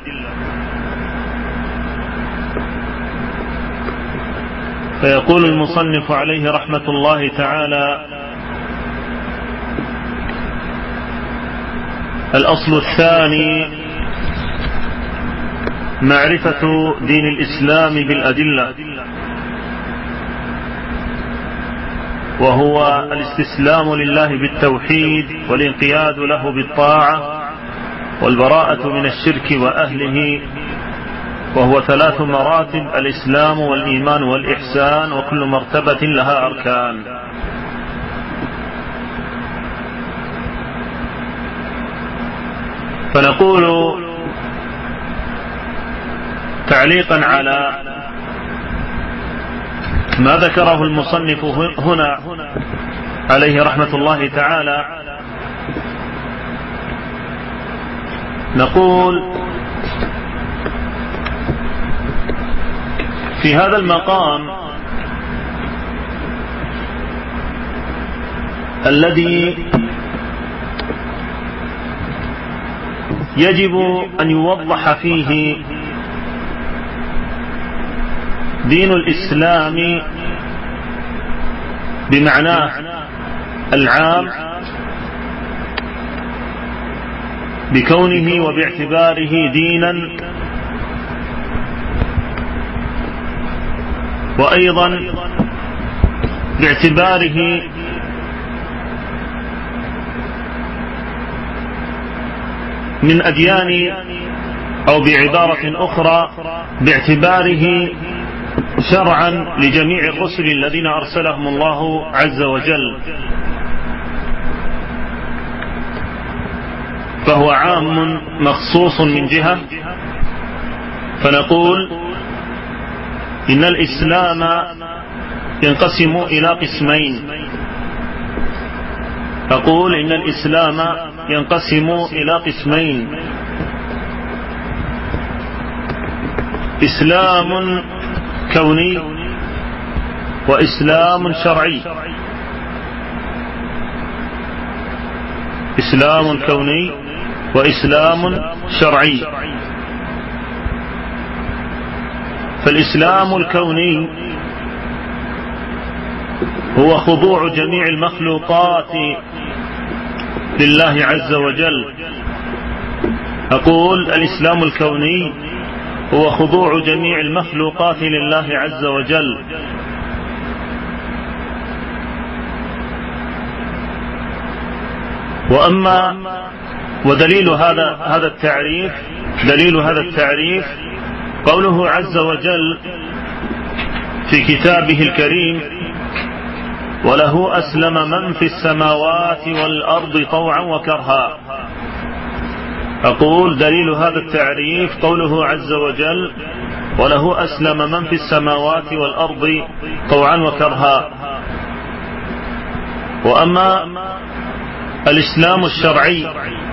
فيقول المصنف عليه رحمة الله تعالى: الأصل الثاني معرفة دين الإسلام بالأدلة، وهو الاستسلام لله بالتوحيد والانقياد له بالطاعة والبراءة من الشرك وأهله، وهو 3 مراتب: الإسلام والإيمان والإحسان، وكل مرتبة لها أركان. فنقول تعليقا على ما ذكره المصنف هنا عليه رحمة الله تعالى، نقول في هذا المقام الذي يجب أن يوضح فيه دين الإسلام بمعناه العام، بكونه وباعتباره دينا، وأيضا باعتباره من أديان، أو بعبارة أخرى باعتباره شرعا لجميع الرسل الذين أرسلهم الله عز وجل، فهو عام مخصوص من جهة. فنقول إن الإسلام ينقسم إلى قسمين. أقول إن الإسلام ينقسم إلى قسمين: إسلام كوني وإسلام شرعي. إسلام كوني وإسلام شرعي. فالإسلام الكوني هو خضوع جميع المخلوقات لله عز وجل. أقول الإسلام الكوني هو خضوع جميع المخلوقات لله عز وجل. وأما ودليل هذا التعريف، دليل هذا التعريف قوله عز وجل في كتابه الكريم: وله أسلم من في السماوات والأرض طوعا وكرها. أقول دليل هذا التعريف قوله عز وجل: وله أسلم من في السماوات والأرض طوعا وكرها. وأما الإسلام الشرعي،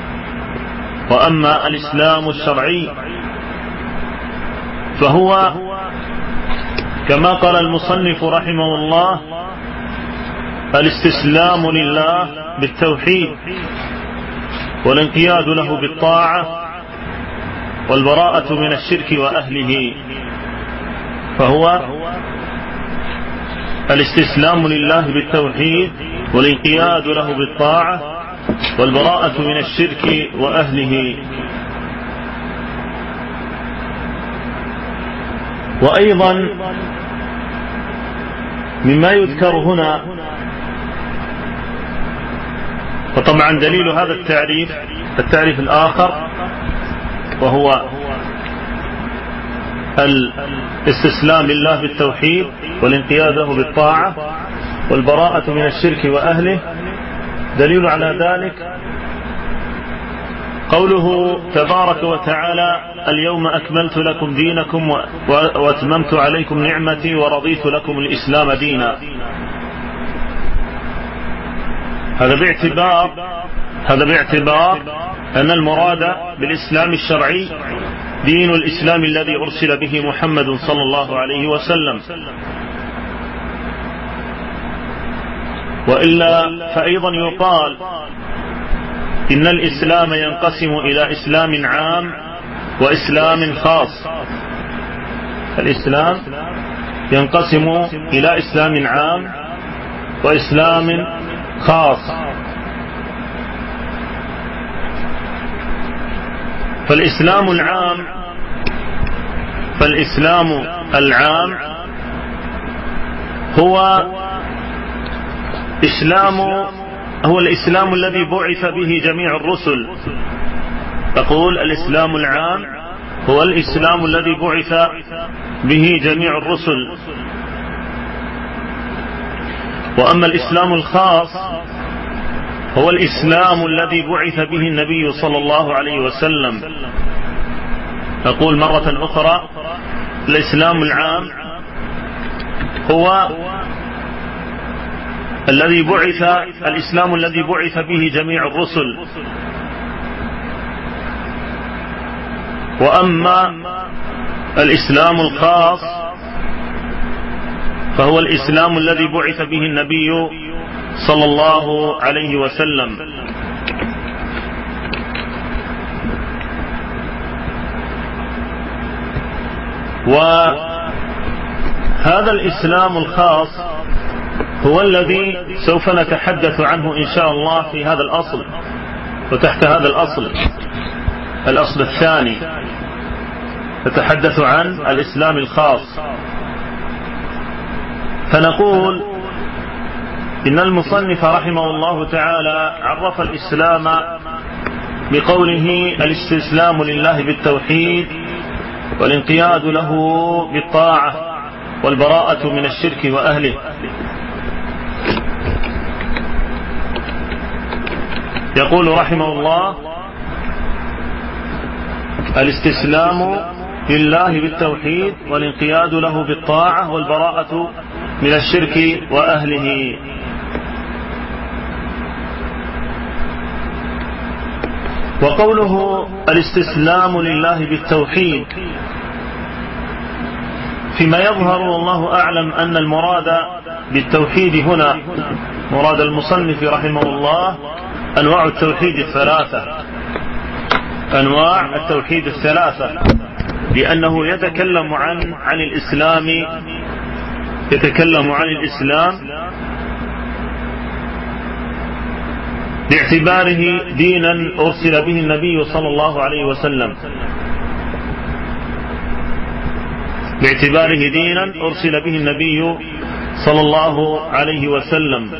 وأما الإسلام الشرعي فهو كما قال المصنف رحمه الله: الاستسلام لله بالتوحيد والانقياد له بالطاعة والبراءة من الشرك وأهله. فهو الاستسلام لله بالتوحيد والانقياد له بالطاعة والبراءة من الشرك وأهله. وأيضا مما يذكر هنا، وطبعا دليل هذا التعريف الآخر وهو الاستسلام لله بالتوحيد والانقياد له بالطاعة والبراءة من الشرك وأهله. دليل على ذلك قوله تبارك وتعالى: اليوم أكملت لكم دينكم وأتممت عليكم نعمتي ورضيت لكم الإسلام دينا. هذا باعتبار أن المراد بالإسلام الشرعي دين الإسلام الذي أرسل به محمد صلى الله عليه وسلم. وإلا فأيضا يقال إن الإسلام ينقسم إلى إسلام عام وإسلام خاص. الإسلام ينقسم إلى إسلام عام وإسلام خاص. فالإسلام العام هو الإسلام الذي بعث به جميع الرسل. تقول الإسلام العام هو الإسلام الذي بعث به جميع الرسل. وأما الإسلام الخاص هو الإسلام الذي بعث به النبي صلى الله عليه وسلم. نقول مرة أخرى: الإسلام العام هو الإسلام الذي بعث به جميع الرسل. وأما الإسلام الخاص فهو الإسلام الذي بعث به النبي صلى الله عليه وسلم. وهذا الإسلام الخاص هو الذي سوف نتحدث عنه إن شاء الله في هذا الأصل، وتحت هذا الأصل الثاني نتحدث عن الإسلام الخاص. فنقول إن المصنف رحمه الله تعالى عرف الإسلام بقوله: الاستسلام لله بالتوحيد والانقياد له بالطاعة والبراءة من الشرك وأهله. يقول رحمه الله: الاستسلام لله بالتوحيد والانقياد له بالطاعة والبراءة من الشرك وأهله. وقوله الاستسلام لله بالتوحيد فيما يظهر والله أعلم أن المراد بالتوحيد هنا مراد المصنف رحمه الله أنواع التوحيد الثلاثة، لأنه يتكلم عن الإسلام باعتباره دينا أرسل به النبي صلى الله عليه وسلم.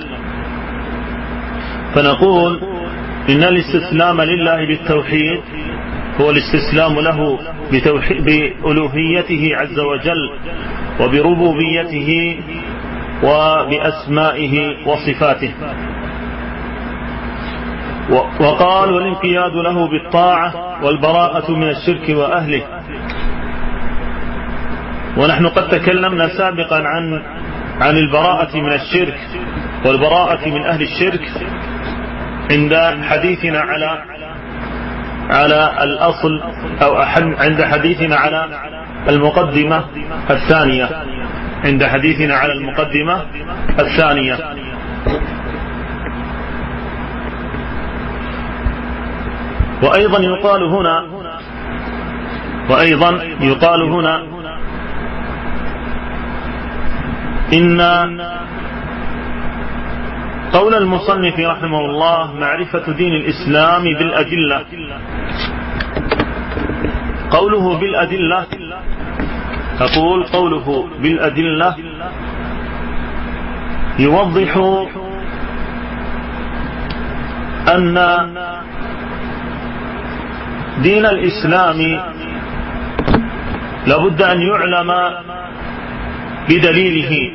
فنقول إن الاستسلام لله بالتوحيد هو الاستسلام له بألوهيته عز وجل وبربوبيته وبأسمائه وصفاته. وقال: والانقياد له بالطاعة والبراءة من الشرك وأهله. ونحن قد تكلمنا سابقا عن البراءة من الشرك والبراءة من أهل الشرك عند حديثنا على الأصل، أو عند حديثنا على المقدمة الثانية. وأيضا يقال هنا إن قول المصنف رحمه الله: معرفة دين الإسلام بالأدلة. قوله بالأدلة، أقول قوله بالأدلة يوضح أن دين الإسلام لابد أن يعلم بدليله.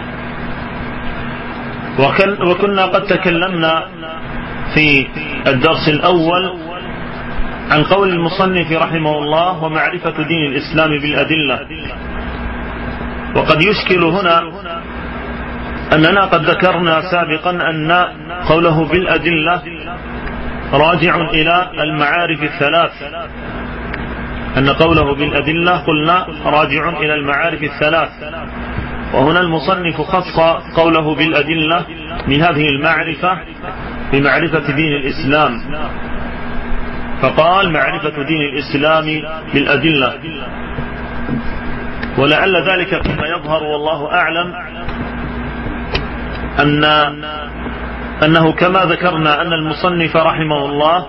وكنا قد تكلمنا في الدرس الأول عن قول المصنف رحمه الله: ومعرفة دين الإسلام بالأدلة. وقد يشكل هنا أننا قد ذكرنا سابقا أن قوله بالأدلة راجع إلى المعارف الثلاث، أن قوله بالأدلة قلنا راجع إلى المعارف الثلاث. وهنا المصنف خص قوله بالأدلة من هذه المعرفة بمعرفة دين الإسلام، فقال: معرفة دين الإسلام بالأدلة. ولعل ذلك كما يظهر والله أعلم أنه كما ذكرنا أن المصنف رحمه الله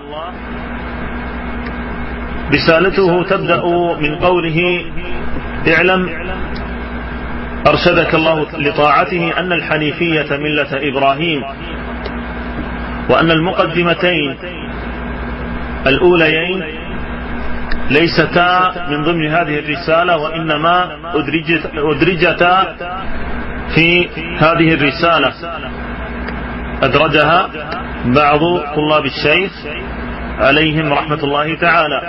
رسالته تبدأ من قوله: اعلم أرشدك الله لطاعته أن الحنيفية ملة إبراهيم، وأن المقدمتين الأوليين ليستا من ضمن هذه الرسالة، وإنما أدرجتا في هذه الرسالة، أدرجها بعض طلاب الشيخ عليهم رحمة الله تعالى.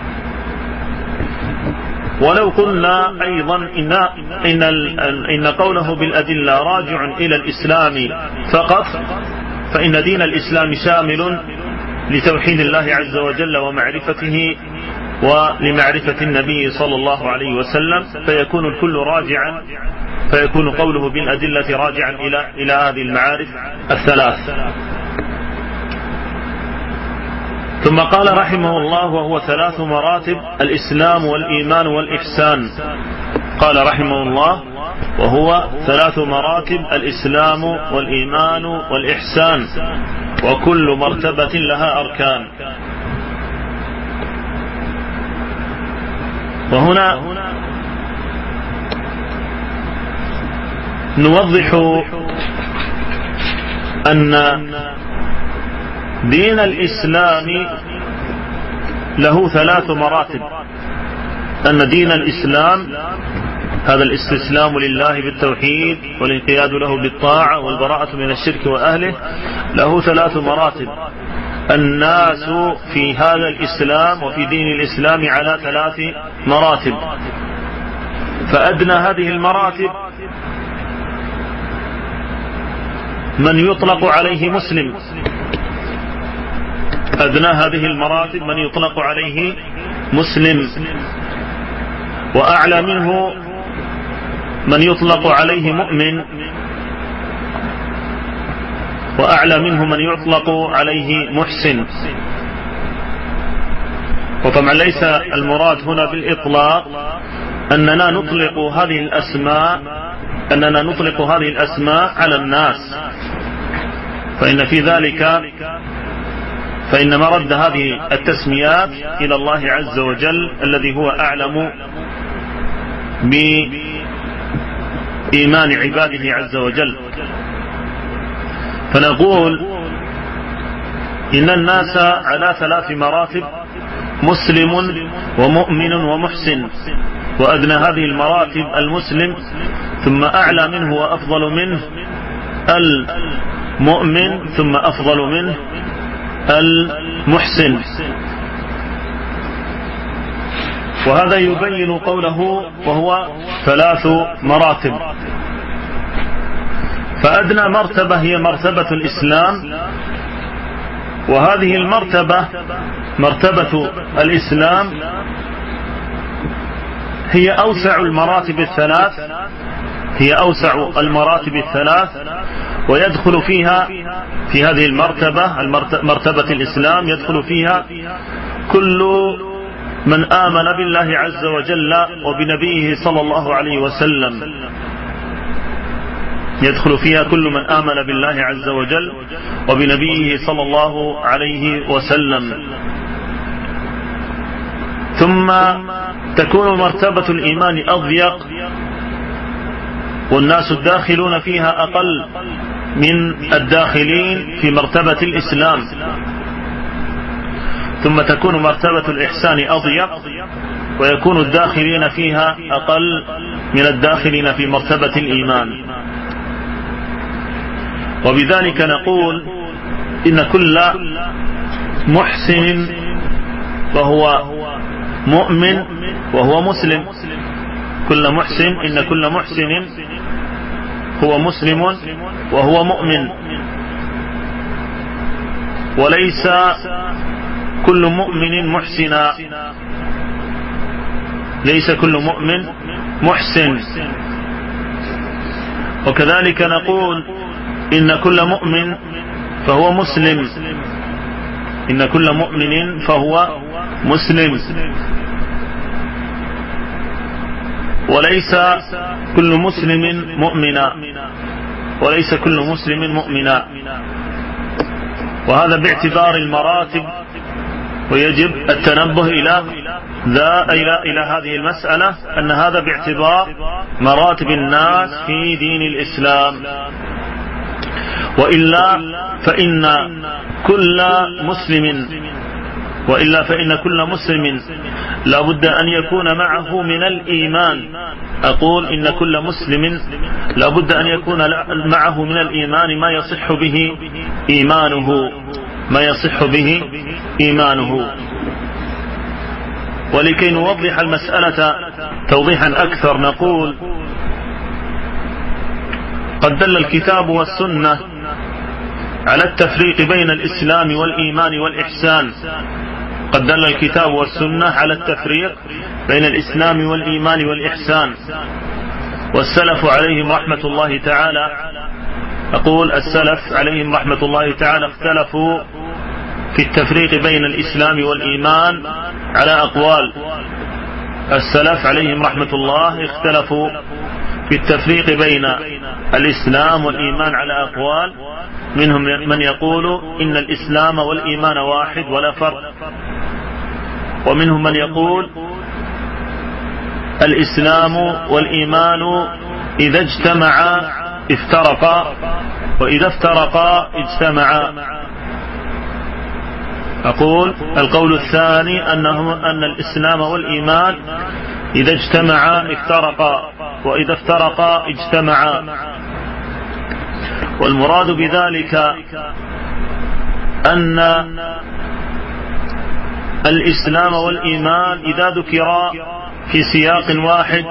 ولو قلنا أيضا إن قوله بالأدلة راجع إلى الإسلام فقط، فإن دين الإسلام شامل لتوحيد الله عز وجل ومعرفته ولمعرفة النبي صلى الله عليه وسلم، فيكون الكل راجعا، فيكون قوله بالأدلة راجعا إلى هذه المعارف الثلاث. ثم قال رحمه الله: وهو 3 مراتب: الإسلام والإيمان والإحسان. قال رحمه الله: وهو 3 مراتب: الإسلام والإيمان والإحسان، وكل مرتبة لها أركان. وهنا نوضح أن دين الإسلام له 3 مراتب، أن دين الإسلام هذا الاستسلام لله بالتوحيد والانقياد له بالطاعة والبراءة من الشرك وأهله له 3 مراتب. الناس في هذا الإسلام وفي دين الإسلام على 3 مراتب، فأدنى هذه المراتب من يطلق عليه مسلم، أدنى هذه المراتب من يطلق عليه مسلم، وأعلى منه من يطلق عليه مؤمن، وأعلى منه من يطلق عليه محسن. وطبعا ليس المراد هنا بالإطلاق أننا نطلق هذه الأسماء على الناس، فإن مرد هذه التسميات إلى الله عز وجل الذي هو أعلم بإيمان عباده عز وجل. فنقول إن الناس على 3 مراتب: مسلم ومؤمن ومحسن، وأدنى هذه المراتب المسلم، ثم أعلى منه وأفضل منه المؤمن، ثم أفضل منه المحسن. وهذا يبين قوله وهو 3 مراتب. فأدنى مرتبة هي مرتبة الإسلام، وهذه المرتبة مرتبة الإسلام هي أوسع المراتب الثلاث، ويدخل فيها في هذه مرتبة الإسلام يدخل فيها كل من آمن بالله عز وجل وبنبيه صلى الله عليه وسلم. يدخل فيها كل من آمن بالله عز وجل وبنبيه صلى الله عليه وسلم. ثم تكون مرتبة الإيمان أضيق والناس الداخلون فيها أقل من الداخلين في مرتبة الإسلام. ثم تكون مرتبة الإحسان أضيق ويكون الداخلين فيها أقل من الداخلين في مرتبة الإيمان. وبذلك نقول إن كل محسن وهو مؤمن وهو مسلم. كل محسن إن كل محسن هو مسلم وهو مؤمن، وليس كل مؤمن محسنا، ليس كل مؤمن محسن. وكذلك نقول إن كل مؤمن فهو مسلم، إن كل مؤمن فهو مسلم، وليس كل مسلم مؤمنا، وليس كل مسلم مؤمنا. وهذا باعتبار المراتب، ويجب التنبه إلى هذه المسألة، أن هذا باعتبار مراتب الناس في دين الإسلام. وإلا فإن كل مسلم لا بد أن يكون معه من الإيمان. أقول إن كل مسلم لا بد أن يكون معه من الإيمان ما يصح به إيمانه. ولكي نوضح المسألة توضيحا أكثر نقول قد دل الكتاب والسنة على التفريق بين الإسلام والإيمان والإحسان. قد دل الكتاب والسنة على التفريق بين الإسلام والإيمان والإحسان. والسلف عليهم رحمة الله تعالى، أقول السلف عليهم رحمة الله تعالى اختلفوا في التفريق بين الإسلام والإيمان على أقوال. السلف عليهم رحمة الله اختلفوا في التفريق بين الإسلام والإيمان على أقوال. منهم من يقول إن الإسلام والإيمان واحد ولا فرق، ومنهم من يقول الإسلام والإيمان إذا اجتمعا افترقا، وإذا افترقا اجتمعا. أقول القول الثاني أن الإسلام والإيمان إذا اجتمعا افترقا، وإذا افترقا اجتمعا. والمراد بذلك أن الإسلام والإيمان إذا ذكرا في سياق واحد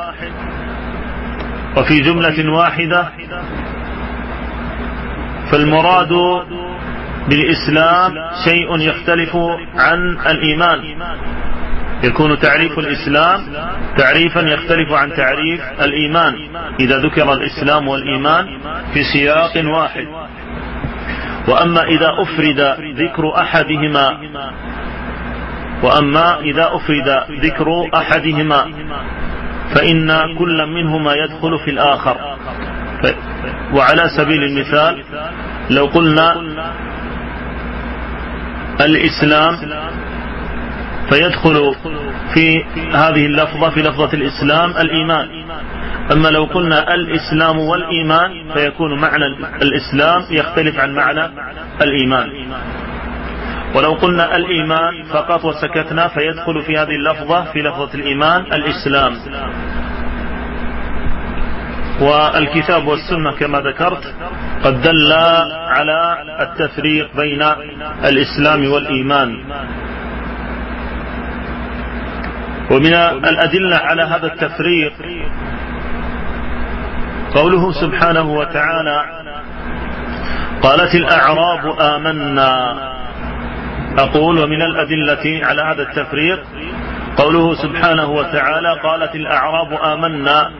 وفي جملة واحدة فالمراد بالإسلام شيء يختلف عن الإيمان. يكون تعريف الإسلام تعريفا يختلف عن تعريف الإيمان إذا ذكر الإسلام والإيمان في سياق واحد. وأما إذا أفرد ذكر أحدهما فإن كل منهما يدخل في الآخر. وعلى سبيل المثال لو قلنا الإسلام فيدخل في هذه اللفظة في لفظة الإسلام الإيمان. أما لو قلنا الإسلام والإيمان فيكون معنى الإسلام يختلف عن معنى الإيمان. ولو قلنا الإيمان فقط وسكتنا فيدخل في هذه اللفظة في لفظة الإيمان الإسلام. والكتاب والسنة كما ذكرت قد دل على التفريق بين الإسلام والإيمان. ومن الأدلة على هذا التفريق قوله سبحانه وتعالى قالت الأعراب آمنا. أقول ومن الأدلة على هذا التفريق قوله سبحانه وتعالى قالت الأعراب آمنا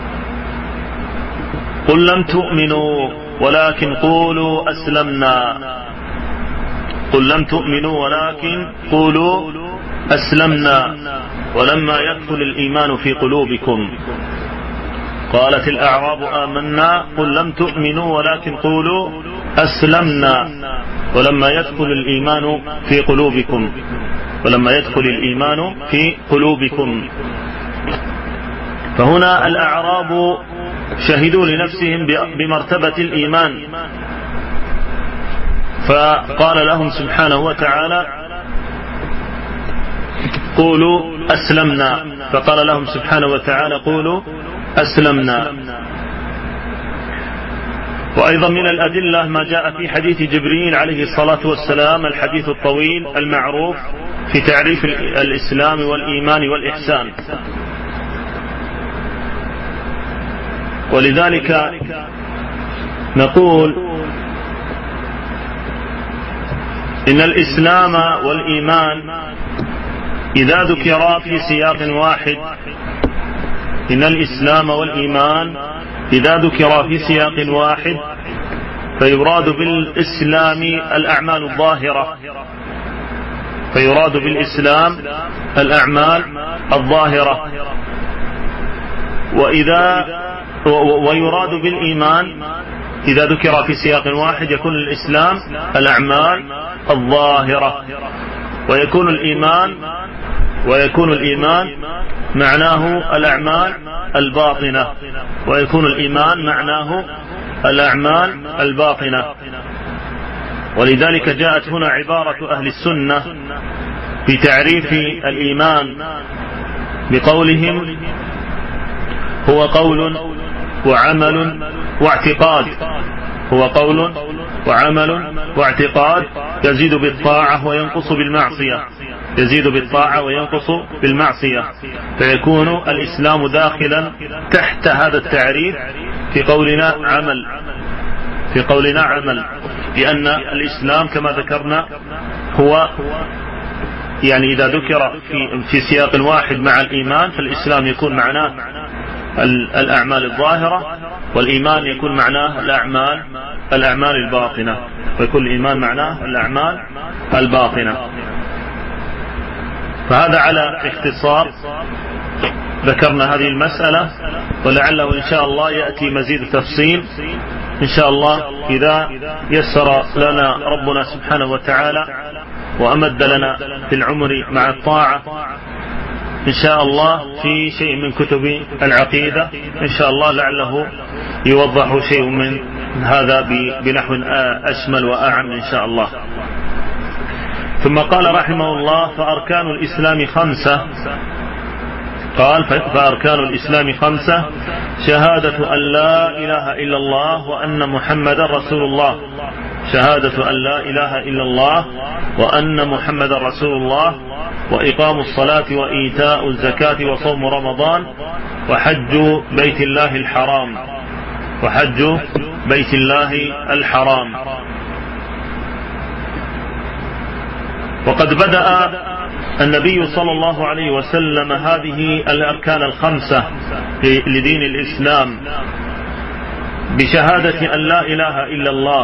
قل لم تؤمنوا ولكن قولوا أسلمنا. قل لم تؤمنوا ولكن قولوا أسلمنا ولما يدخل الإيمان في قلوبكم. قالت الأعراب آمنا قل لم تؤمنوا ولكن قولوا أسلمنا ولما يدخل الإيمان في قلوبكم، ولما يدخل الإيمان في قلوبكم. فهنا الأعراب شهدوا لنفسهم بمرتبة الإيمان، فقال لهم سبحانه وتعالى قولوا أسلمنا، فقال لهم سبحانه وتعالى قولوا أسلمنا. وأيضا من الأدلة ما جاء في حديث جبريل عليه الصلاة والسلام، الحديث الطويل المعروف في تعريف الإسلام والإيمان والإحسان. ولذلك نقول إن الإسلام والإيمان إذا ذكرا في سياق واحد، إن الإسلام والإيمان إذا ذكرا في سياق واحد فيراد بالإسلام الأعمال الظاهرة، فيراد بالإسلام الأعمال الظاهرة، ويراد بالإيمان إذا ذكر في سياق واحد يكون الإسلام الأعمال الظاهرة، ويكون الإيمان معناه الأعمال الباطنة، ويكون الإيمان معناه الأعمال الباطنة. ولذلك جاءت هنا عبارة أهل السنة في تعريف الإيمان بقولهم هو قول وعمل واعتقاد، هو قول وعمل واعتقاد يزيد بالطاعة وينقص بالمعصية، يزيد بالطاعة وينقص بالمعصية، فيكون الإسلام داخلا تحت هذا التعريف في قولنا عمل، في قولنا عمل، لأن الإسلام كما ذكرنا هو يعني إذا ذكر في سياق واحد مع الإيمان فالإسلام يكون معناه الأعمال الظاهرة، والإيمان يكون معناه الأعمال الباطنة، ويكون الإيمان معناه الأعمال الباطنة. فهذا على اختصار ذكرنا هذه المسألة، ولعله إن شاء الله يأتي مزيد تفصيل إن شاء الله إذا يسر لنا ربنا سبحانه وتعالى وأمد لنا في العمر مع الطاعة إن شاء الله في شيء من كتب العقيدة إن شاء الله، لعله يوضح شيء من هذا بنحو أشمل وأعم إن شاء الله. ثم قال رحمه الله فأركان الإسلام 5. قال فأركان الإسلام 5: شهادة أن لا إله إلا الله وأن محمد رسول الله، شهادة أن لا إله إلا الله وأن محمد رسول الله، وإقام الصلاة وإيتاء الزكاة وصوم رمضان، وحج بيت الله الحرام، وحج بيت الله الحرام. وقد بدأ النبي صلى الله عليه وسلم هذه الأركان 5 لدين الإسلام بشهادة أن لا إله إلا الله.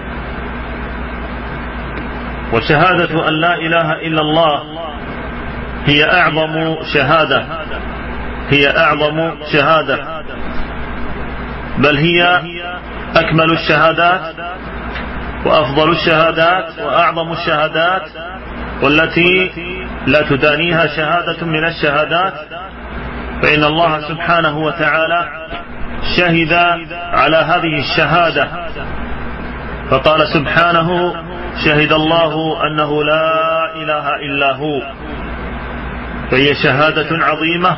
وشهادة أن لا إله إلا الله هي أعظم شهادة، هي أعظم شهادة، بل هي أكمل الشهادات وأفضل الشهادات وأعظم الشهادات، والتي لا تدانيها شهادة من الشهادات، فإن الله سبحانه وتعالى شهد على هذه الشهادة فقال سبحانه: شهد الله أنه لا إله إلا هو. فهي شهادة عظيمة،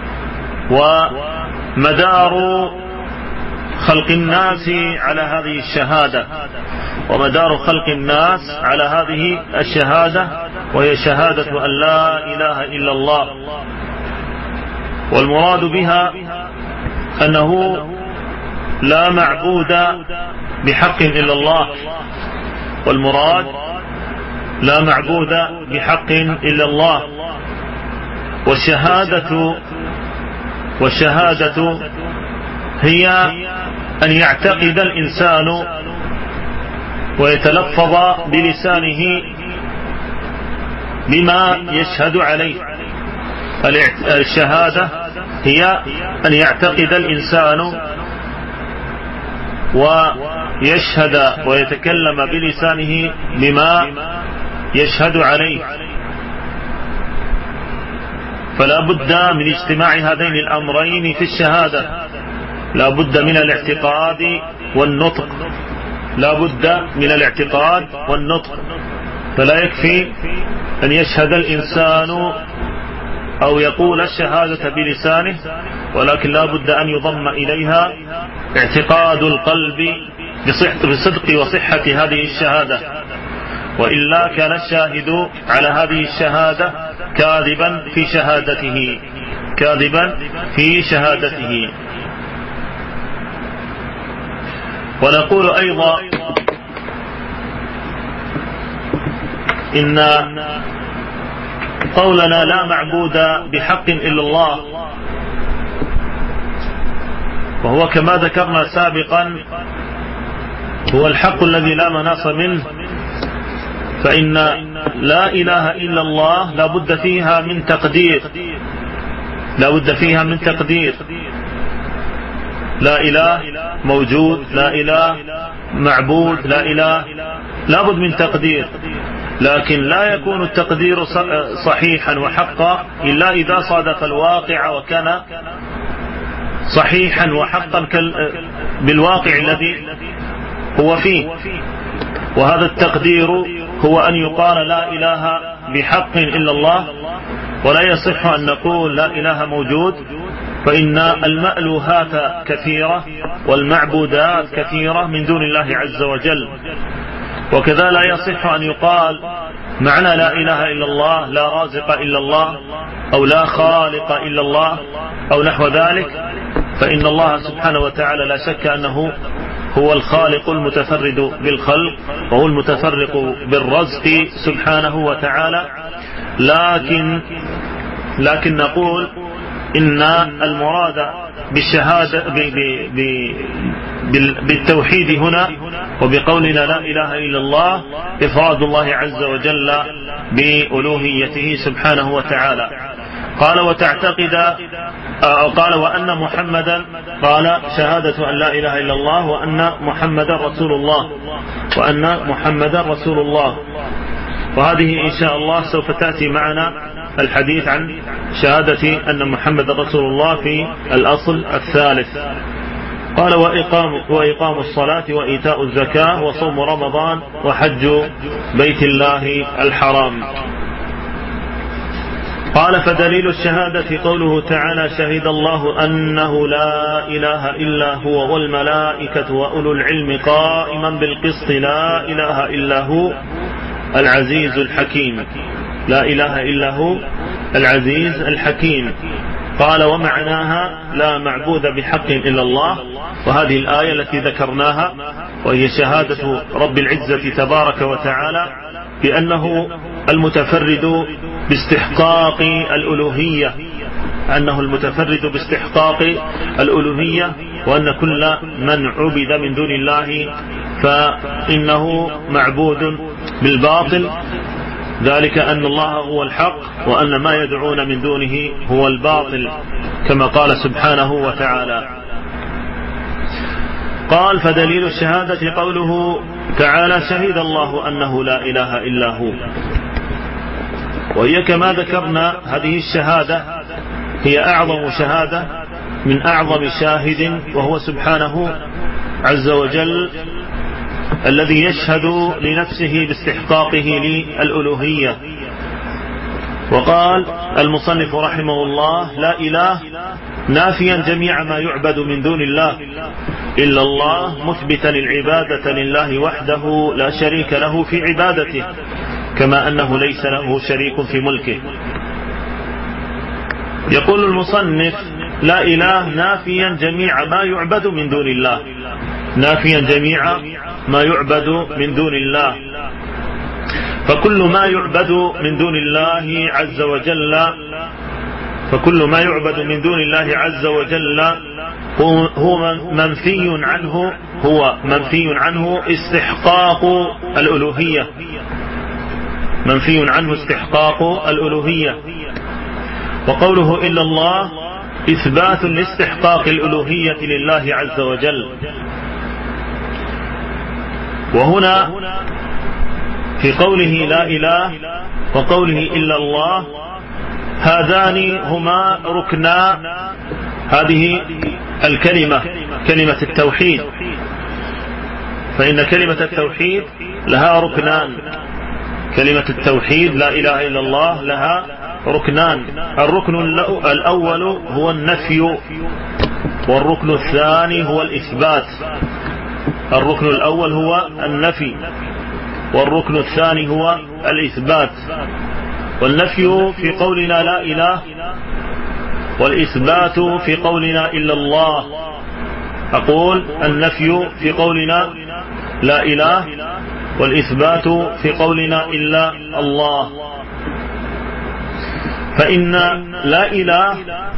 ومدار خلق الناس على هذه الشهادة، ومدار خلق الناس على هذه الشهادة، وهي شهادة أن لا إله إلا الله. والمراد بها أنه لا معبود بحق إلا الله، والمراد لا معبود بحق إلا الله. والشهادة هي أن يعتقد الإنسان ويتلفظ بلسانه بما يشهد عليه. الشهادة هي أن يعتقد الإنسان ويشهد ويتكلم بلسانه بما يشهد عليه، فلا بد من اجتماع هذين الأمرين في الشهادة، لا بد من الاعتقاد والنطق، لا بد من الاعتقاد والنطق. فلا يكفي أن يشهد الإنسان أو يقول الشهادة بلسانه، ولكن لا بد أن يضم إليها اعتقاد القلب بصدق وصحة هذه الشهادة، وإلا كان الشاهد على هذه الشهادة كاذبا في شهادته، كاذبا في شهادته. ونقول أيضا إن قولنا لا معبود بحق إلا الله، وهو كما ذكرنا سابقا هو الحق الذي لا مناص منه، فإن لا إله إلا الله لا بد فيها من تقدير، لا بد فيها من تقدير. لا إله موجود، لا إله معبود، لا إله، لا بد من تقدير. لكن لا يكون التقدير صحيحا وحقا إلا إذا صادف الواقع وكان صحيحا وحقا بالواقع الذي هو فيه. وهذا التقدير هو أن يقال لا إله بحق إلا الله، ولا يصح أن نقول لا إله موجود، فإن المألوهات كثيرة والمعبودات كثيرة من دون الله عز وجل. وكذا لا يصح أن يقال معنى لا إله إلا الله لا رازق إلا الله، أو لا خالق إلا الله، أو نحو ذلك، فإن الله سبحانه وتعالى لا شك أنه هو الخالق المتفرد بالخلق، وهو المتفرق بالرزق سبحانه وتعالى. لكن نقول إن المراد بالشهادة بالتوحيد هنا وبقولنا لا إله إلا الله إفراد الله عز وجل بألوهيته سبحانه وتعالى. قال وتعتقد، قال وأن محمدا، قال شهادة أن لا إله إلا الله وأن محمدا رسول الله، وأن محمدا رسول الله. وهذه إن شاء الله سوف تأتي معنا الحديث عن شهادة أن محمد رسول الله في الأصل الثالث. قال وإقام الصلاة وإيتاء الزكاة وصوم رمضان وحج بيت الله الحرام. قال فدليل الشهادة قوله تعالى شهد الله أنه لا إله إلا هو والملائكة وأولو العلم قائما بالقسط لا إله إلا هو العزيز الحكيم، لا إله إلا هو العزيز الحكيم. قال ومعناها لا معبود بحق إلا الله. وهذه الآية التي ذكرناها وهي شهادة رب العزة تبارك وتعالى بأنه المتفرد باستحقاق الألوهية، أنه المتفرد باستحقاق الألوهية، وأن كل من عبد من دون الله فإنه معبود بالباطل، ذلك أن الله هو الحق وأن ما يدعون من دونه هو الباطل كما قال سبحانه وتعالى. قال فدليل الشهادة قوله تعالى شهد الله أنه لا إله إلا هو، وهي كما ذكرنا هذه الشهادة هي أعظم شهادة من أعظم شاهد، وهو سبحانه عز وجل الذي يشهد لنفسه باستحقاقه للألوهية. وقال المصنف رحمه الله لا إله نافيا جميع ما يعبد من دون الله إلا الله، مثبتا العبادة لله وحده لا شريك له في عبادته، كما أنه ليس له شريك في ملكه. يقول المصنف لا إله نافيا جميع ما يعبد من دون الله، نافيا جميع ما يعبد من دون الله، فكل ما يعبد من دون الله عز وجل، فكل ما يعبد من دون الله عز وجل هو منفي عنه، هو منفي عنه استحقاق الألوهية، منفي عنه استحقاق الألوهية. وقوله إلا الله إثبات لاستحقاق الألوهية لله عز وجل. وهنا في قوله لا إله وقوله إلا الله، هذان هما ركنا هذه الكلمة، كلمة التوحيد. فإن كلمة التوحيد لها ركنان، كلمة التوحيد لا إله إلا الله لها ركنان. الركن الأول هو النفي، والركن الثاني هو الإثبات. الركن الأول هو النفي، والركن الثاني هو الإثبات. والنفي في قولنا لا إله، والإثبات في قولنا إلا الله. أقول النفي في قولنا لا إله، والإثبات في قولنا إلا الله. فإن لا إله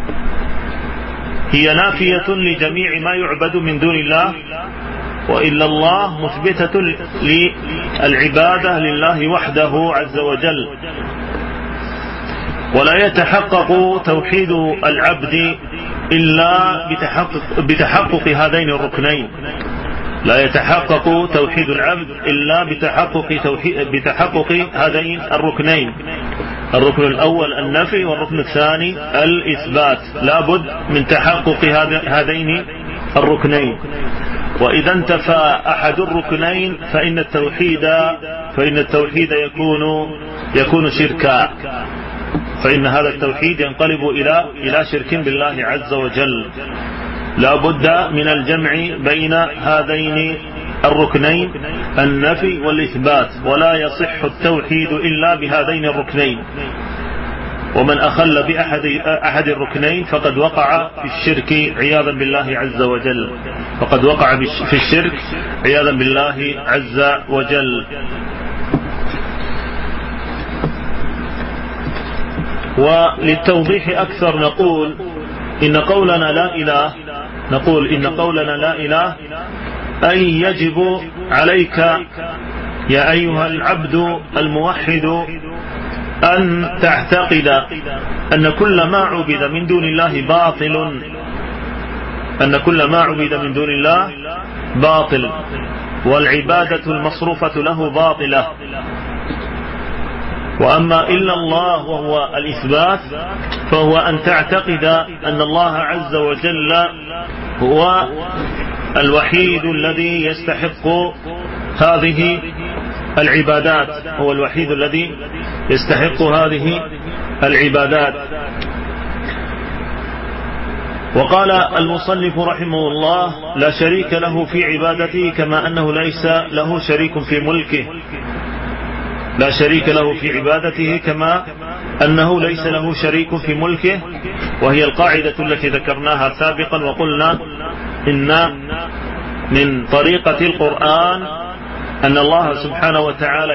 هي نافية لجميع ما يعبد من دون الله، وإلا الله مثبتة للعبادة لله وحده عز وجل. ولا يتحقق توحيد العبد إلا بتحقق هذين الركنين. لا يتحقق توحيد العبد إلا بتحقق هذين الركنين. الركن الأول النفي، والركن الثاني الإثبات. لا بد من تحقق هذين الركنين. وإذا انتفى أحد الركنين فإن التوحيد يكون شركا، فإن هذا التوحيد ينقلب إلى شرك بالله عز وجل. لا بد من الجمع بين هذين الركنين النفي والإثبات، ولا يصح التوحيد إلا بهذين الركنين. ومن أخل بأحد الركنين فقد وقع في الشرك عياذا بالله عز وجل، فقد وقع في الشرك عياذا بالله عز وجل. وللتوضيح أكثر نقول إن قولنا لا إله أي يجب عليك يا أيها العبد الموحد أن تعتقد أن كل ما عبد من دون الله باطل، أن كل ما عبد من دون الله باطل، والعبادة المصروفة له باطلة. وأما إلا الله وهو الإثبات، فهو أن تعتقد أن الله عز وجل هو الوحيد الذي يستحق هذه العبادات، هو الوحيد الذي يستحق هذه العبادات. وقال المصنف رحمه الله: لا شريك له في عبادته كما أنه ليس له شريك في ملكه. لا شريك له في عبادته كما أنه ليس له شريك في ملكه، وهي القاعدة التي ذكرناها سابقا، وقلنا إن من طريقة القرآن أن الله سبحانه وتعالى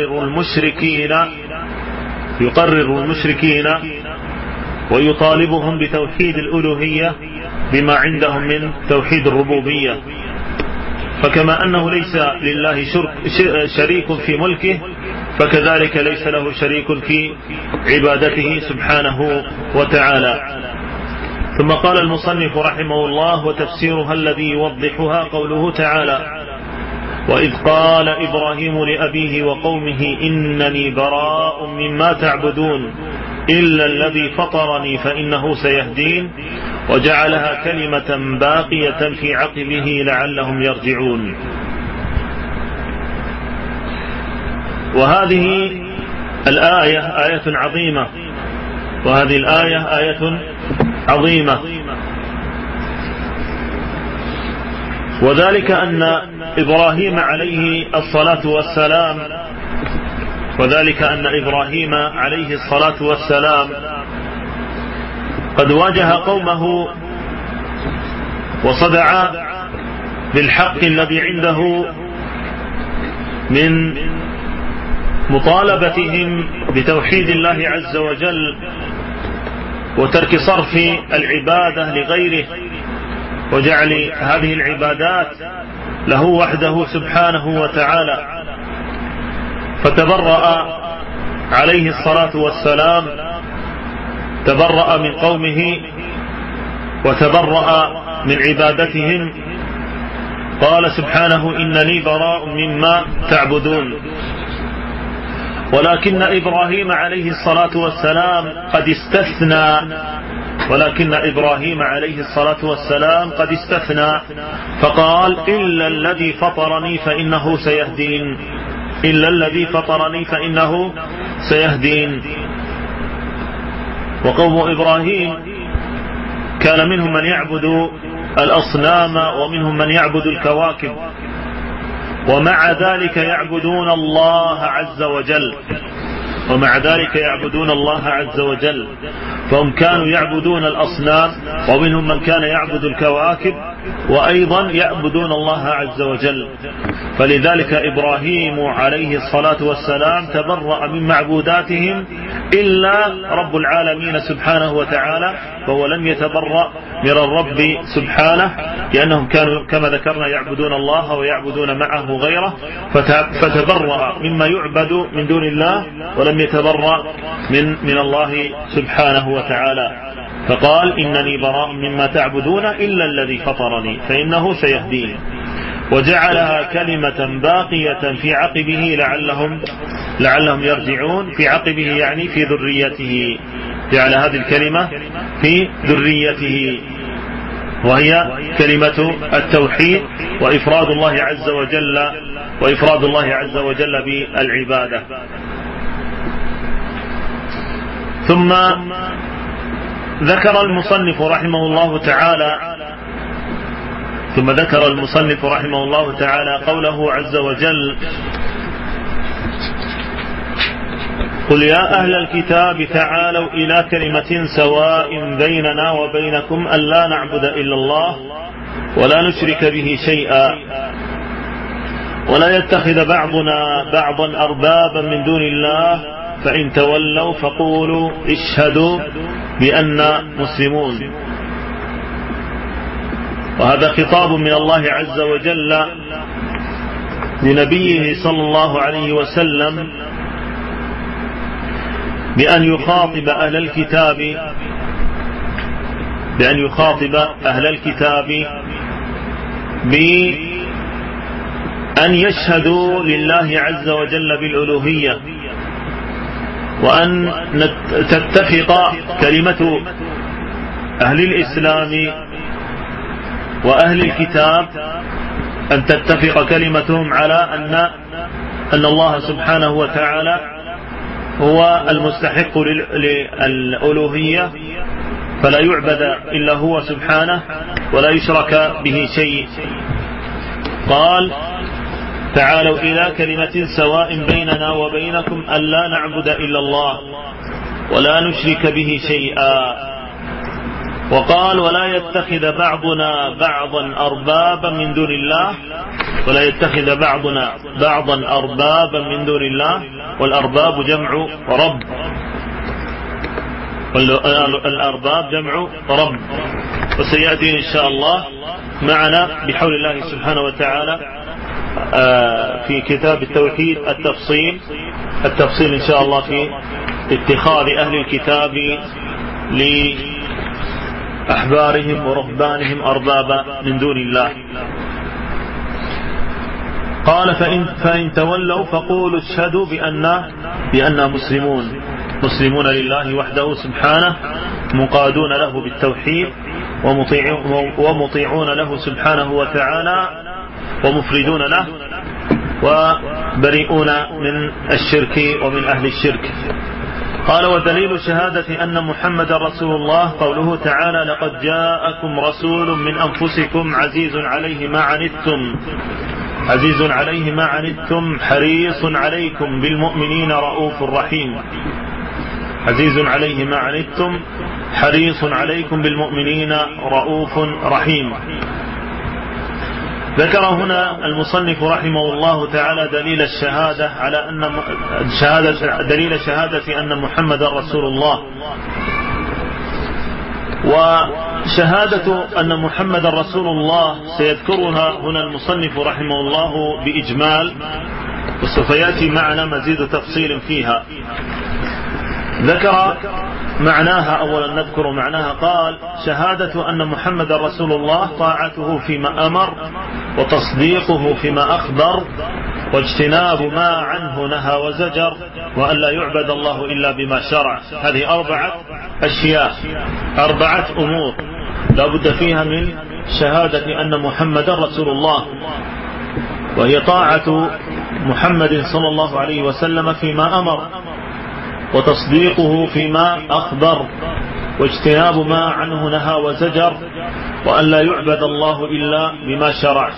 يقرر المشركين ويطالبهم بتوحيد الألوهية بما عندهم من توحيد الربوبية. فكما أنه ليس لله شريك في ملكه، فكذلك ليس له شريك في عبادته سبحانه وتعالى. ثم قال المصنف رحمه الله: وتفسيرها الذي يوضحها قوله تعالى: وإذ قال إبراهيم لأبيه وقومه إنني براء مما تعبدون إلا الذي فطرني فإنه سيهدين، وجعلها كلمة باقية في عقبه لعلهم يرجعون. وهذه الآية آية عظيمة، وهذه الآية آية عظيمة، وذلك أن إبراهيم عليه الصلاة والسلام قد واجه قومه وصدع بالحق الذي عنده من مطالبتهم بتوحيد الله عز وجل وترك صرف العبادة لغيره، وجعل هذه العبادات له وحده سبحانه وتعالى. فتبرأ عليه الصلاة والسلام، تبرأ من قومه وتبرأ من عبادتهم. قال سبحانه إنني براء مما تعبدون. ولكن إبراهيم عليه الصلاة والسلام قد استثنى فقال إلا الذي فطرني فإنه سيهدين. وقوم إبراهيم كان منهم من يعبد الأصنام ومنهم من يعبد الكواكب، ومع ذلك يعبدون الله عز وجل. فهم كانوا يعبدون الأصنام، ومنهم من كان يعبد الكواكب، وأيضا يعبدون الله عز وجل. فلذلك إبراهيم عليه الصلاة والسلام تبرأ من معبوداتهم إلا رب العالمين سبحانه وتعالى، فهو لم يتبرأ من الرب سبحانه، لأنهم كانوا كما ذكرنا يعبدون الله ويعبدون معه غيره، فتبرأ مما يعبد من دون الله ولم يتبرأ من الله سبحانه وتعالى. فقال إنني براء مما تعبدون إلا الذي فطرني فإنه سيهدين. وجعلها كلمة باقية في عقبه لعلهم يرجعون. في عقبه يعني في ذريته، جعل هذه الكلمة في ذريته، وهي كلمة التوحيد وإفراد الله عز وجل بالعبادة. ثم ذكر المصنف رحمه الله تعالى قوله عز وجل: قل يا أهل الكتاب تعالوا إلى كلمة سواء بيننا وبينكم ألا نعبد إلا الله ولا نشرك به شيئا ولا يتخذ بعضنا بعضا أربابا من دون الله فإن تولوا فقولوا اشهدوا بأننا مسلمون. وهذا خطاب من الله عز وجل لنبيه صلى الله عليه وسلم بأن يخاطب أهل الكتاب بأن يشهدوا لله عز وجل بالألوهية، وأن تتفق كلمة أهل الإسلام وأهل الكتاب، أن تتفق كلمتهم على أن الله سبحانه وتعالى هو المستحق للألوهية، فلا يعبد إلا هو سبحانه ولا يشرك به شيء. قال: تعالوا إلى كلمة سواء بيننا وبينكم ألا نعبد إلا الله ولا نشرك به شيئا. وقال: ولا يتخذ بعضنا بعضا أربابا من دون الله، ولا يتخذ بعضنا بعضا أربابا من دون الله، والأرباب جمع رب، والأرباب جمع رب. وسيأتي إن شاء الله معنا بحول الله سبحانه وتعالى في كتاب التوحيد التفصيل إن شاء الله في اتخاذ أهل الكتاب لأحبارهم ورهبانهم أربابا من دون الله. قال: فإن تولوا فقولوا اشهدوا بأننا مسلمون لله وحده سبحانه، منقادون له بالتوحيد ومطيعون له سبحانه وتعالى، ومفردون له وبريئون من الشرك ومن أهل الشرك. قال: ودليل شهادة أن محمد رسول الله قوله تعالى: لقد جاءكم رسول من أنفسكم عزيز عليه ما عنتم حريص عليكم بالمؤمنين رؤوف رحيم. عزيز عليه ما عنتم حريص عليكم بالمؤمنين رؤوف رحيم. ذكر هنا المصنف رحمه الله تعالى دليل الشهادة على دليل شهادة أن محمد رسول الله. وشهادة أن محمد رسول الله سيذكرها هنا المصنف رحمه الله بإجمال، وسوف يأتي معنا مزيد تفصيل فيها. ذكر معناها. أولا نذكر معناها. قال: شهادة أن محمد رسول الله طاعته فيما أمر وتصديقه فيما أخبر واجتناب ما عنه نهى وزجر وأن لا يعبد الله إلا بما شرع. هذه 4 أشياء، 4 أمور لا بد فيها من شهادة أن محمد رسول الله، وهي طاعة محمد صلى الله عليه وسلم فيما أمر وتصديقه فيما أخبر واجتناب ما عنه نهى وزجر وأن لا يعبد الله إلا بما شرع.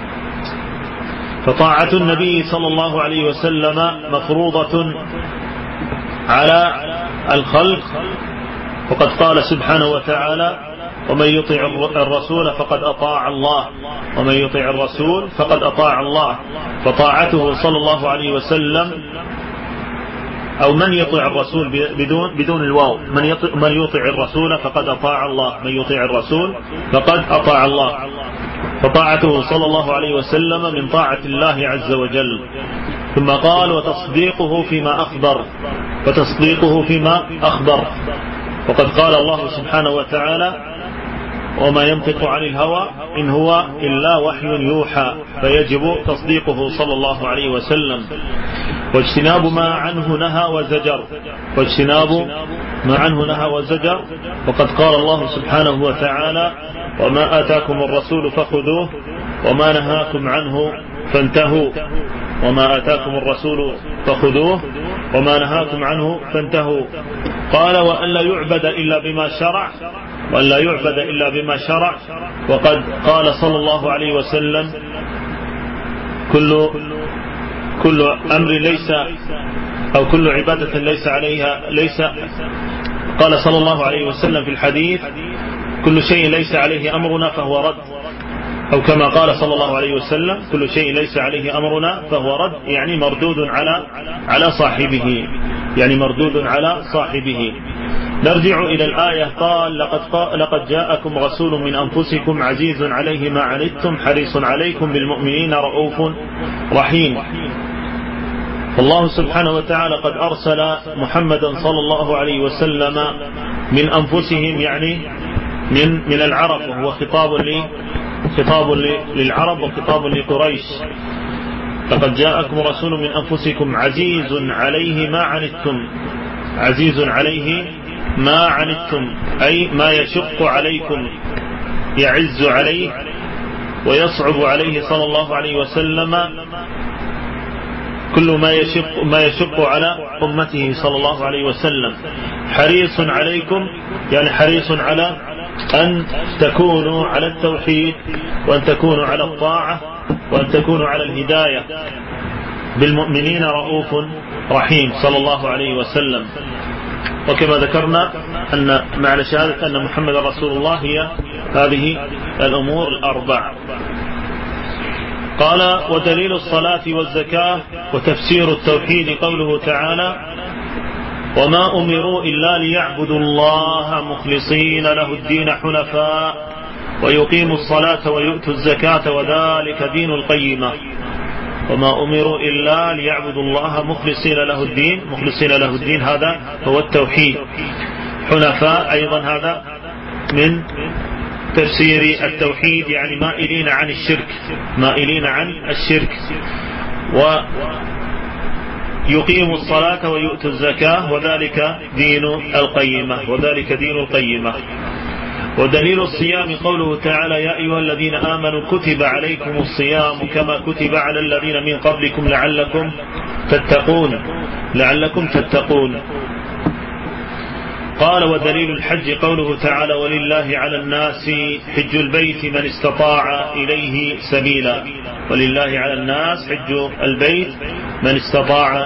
فطاعة النبي صلى الله عليه وسلم مفروضة على الخلق، وقد قال سبحانه وتعالى: ومن يطع الرسول فقد أطاع الله، ومن يطع الرسول فقد أطاع الله. فطاعته صلى الله عليه وسلم، أو من يطع الرسول بدون الواو، من يطع الرسول فقد أطاع الله، من يطع الرسول فقد أطاع الله. فطاعته صلى الله عليه وسلم من طاعة الله عز وجل. ثم قال: وتصديقه فيما أخبر، وتصديقه فيما أخبر. وقد قال الله سبحانه وتعالى: وما ينطق عن الهوى إن هو إلا وحي يوحى. فيجب تصديقه صلى الله عليه وسلم. واجتناب ما عنه نهى وزجر، واجتناب ما عنه نهى وزجر. وقد قال الله سبحانه وتعالى: وما آتاكم الرسول فخذوه وما نهاكم عنه فانتهوا. وما آتاكم الرسول فخذوه وما نهاكم عنه فانتهوا. قال: وأن لا يعبد إلا بما شرع، وأن لا يعبد إلا بما شرع. وقد قال صلى الله عليه وسلم: كل أمر ليس، أو كل عبادة ليس عليها قال صلى الله عليه وسلم في الحديث: كل شيء ليس عليه أمرنا فهو رد. أو كما قال صلى الله عليه وسلم: كل شيء ليس عليه أمرنا فهو رد، يعني مردود على صاحبه، يعني مردود على صاحبه. نرجع إلى الآية. قال: لقد جاءكم رسول من أنفسكم عزيز عليه ما عنتم حريص عليكم بالمؤمنين رؤوف رحيم. فالله سبحانه وتعالى قد أرسل محمدا صلى الله عليه وسلم من أنفسهم، يعني من العرب، وهو خطاب للعرب وخطاب لقريش. لقد جاءكم رسول من أنفسكم عزيز عليه ما عنتم، عزيز عليه ما عنتم، أي ما يشق عليكم، يعز عليه ويصعب عليه صلى الله عليه وسلم كل ما يشق على أمته صلى الله عليه وسلم. حريص عليكم، يعني حريص على أن تكونوا على التوحيد، وأن تكونوا على الطاعة، وأن تكونوا على الهداية. بالمؤمنين رؤوف رحيم صلى الله عليه وسلم. وكما ذكرنا أن معنى شهادة أن محمد رسول الله هي هذه الأمور 4. قال: ودليل الصلاة والزكاة وتفسير التوحيد قوله تعالى: وما أمروا إلا ليعبدوا الله مخلصين له الدين حنفاء ويقيموا الصلاة ويؤتوا الزكاة وذلك دين القيمة. وما أمروا إلا ليعبدوا الله مخلصين له الدين، مخلصين له الدين هذا هو التوحيد. حنفاء أيضا هذا من تفسير التوحيد، يعني مائلين عن الشرك، مائلين عن الشرك. ويقيموا الصلاة ويؤتوا الزكاة وذلك دين القيمة، وذلك دين القيمة. ودليل الصيام قوله تعالى: يا أيها الذين آمنوا كتب عليكم الصيام كما كتب على الذين من قبلكم لعلكم تتقون. قال: ودليل الحج قوله تعالى: ولله على الناس حج البيت من استطاع إليه سبيلا. ولله على الناس حج البيت من استطاع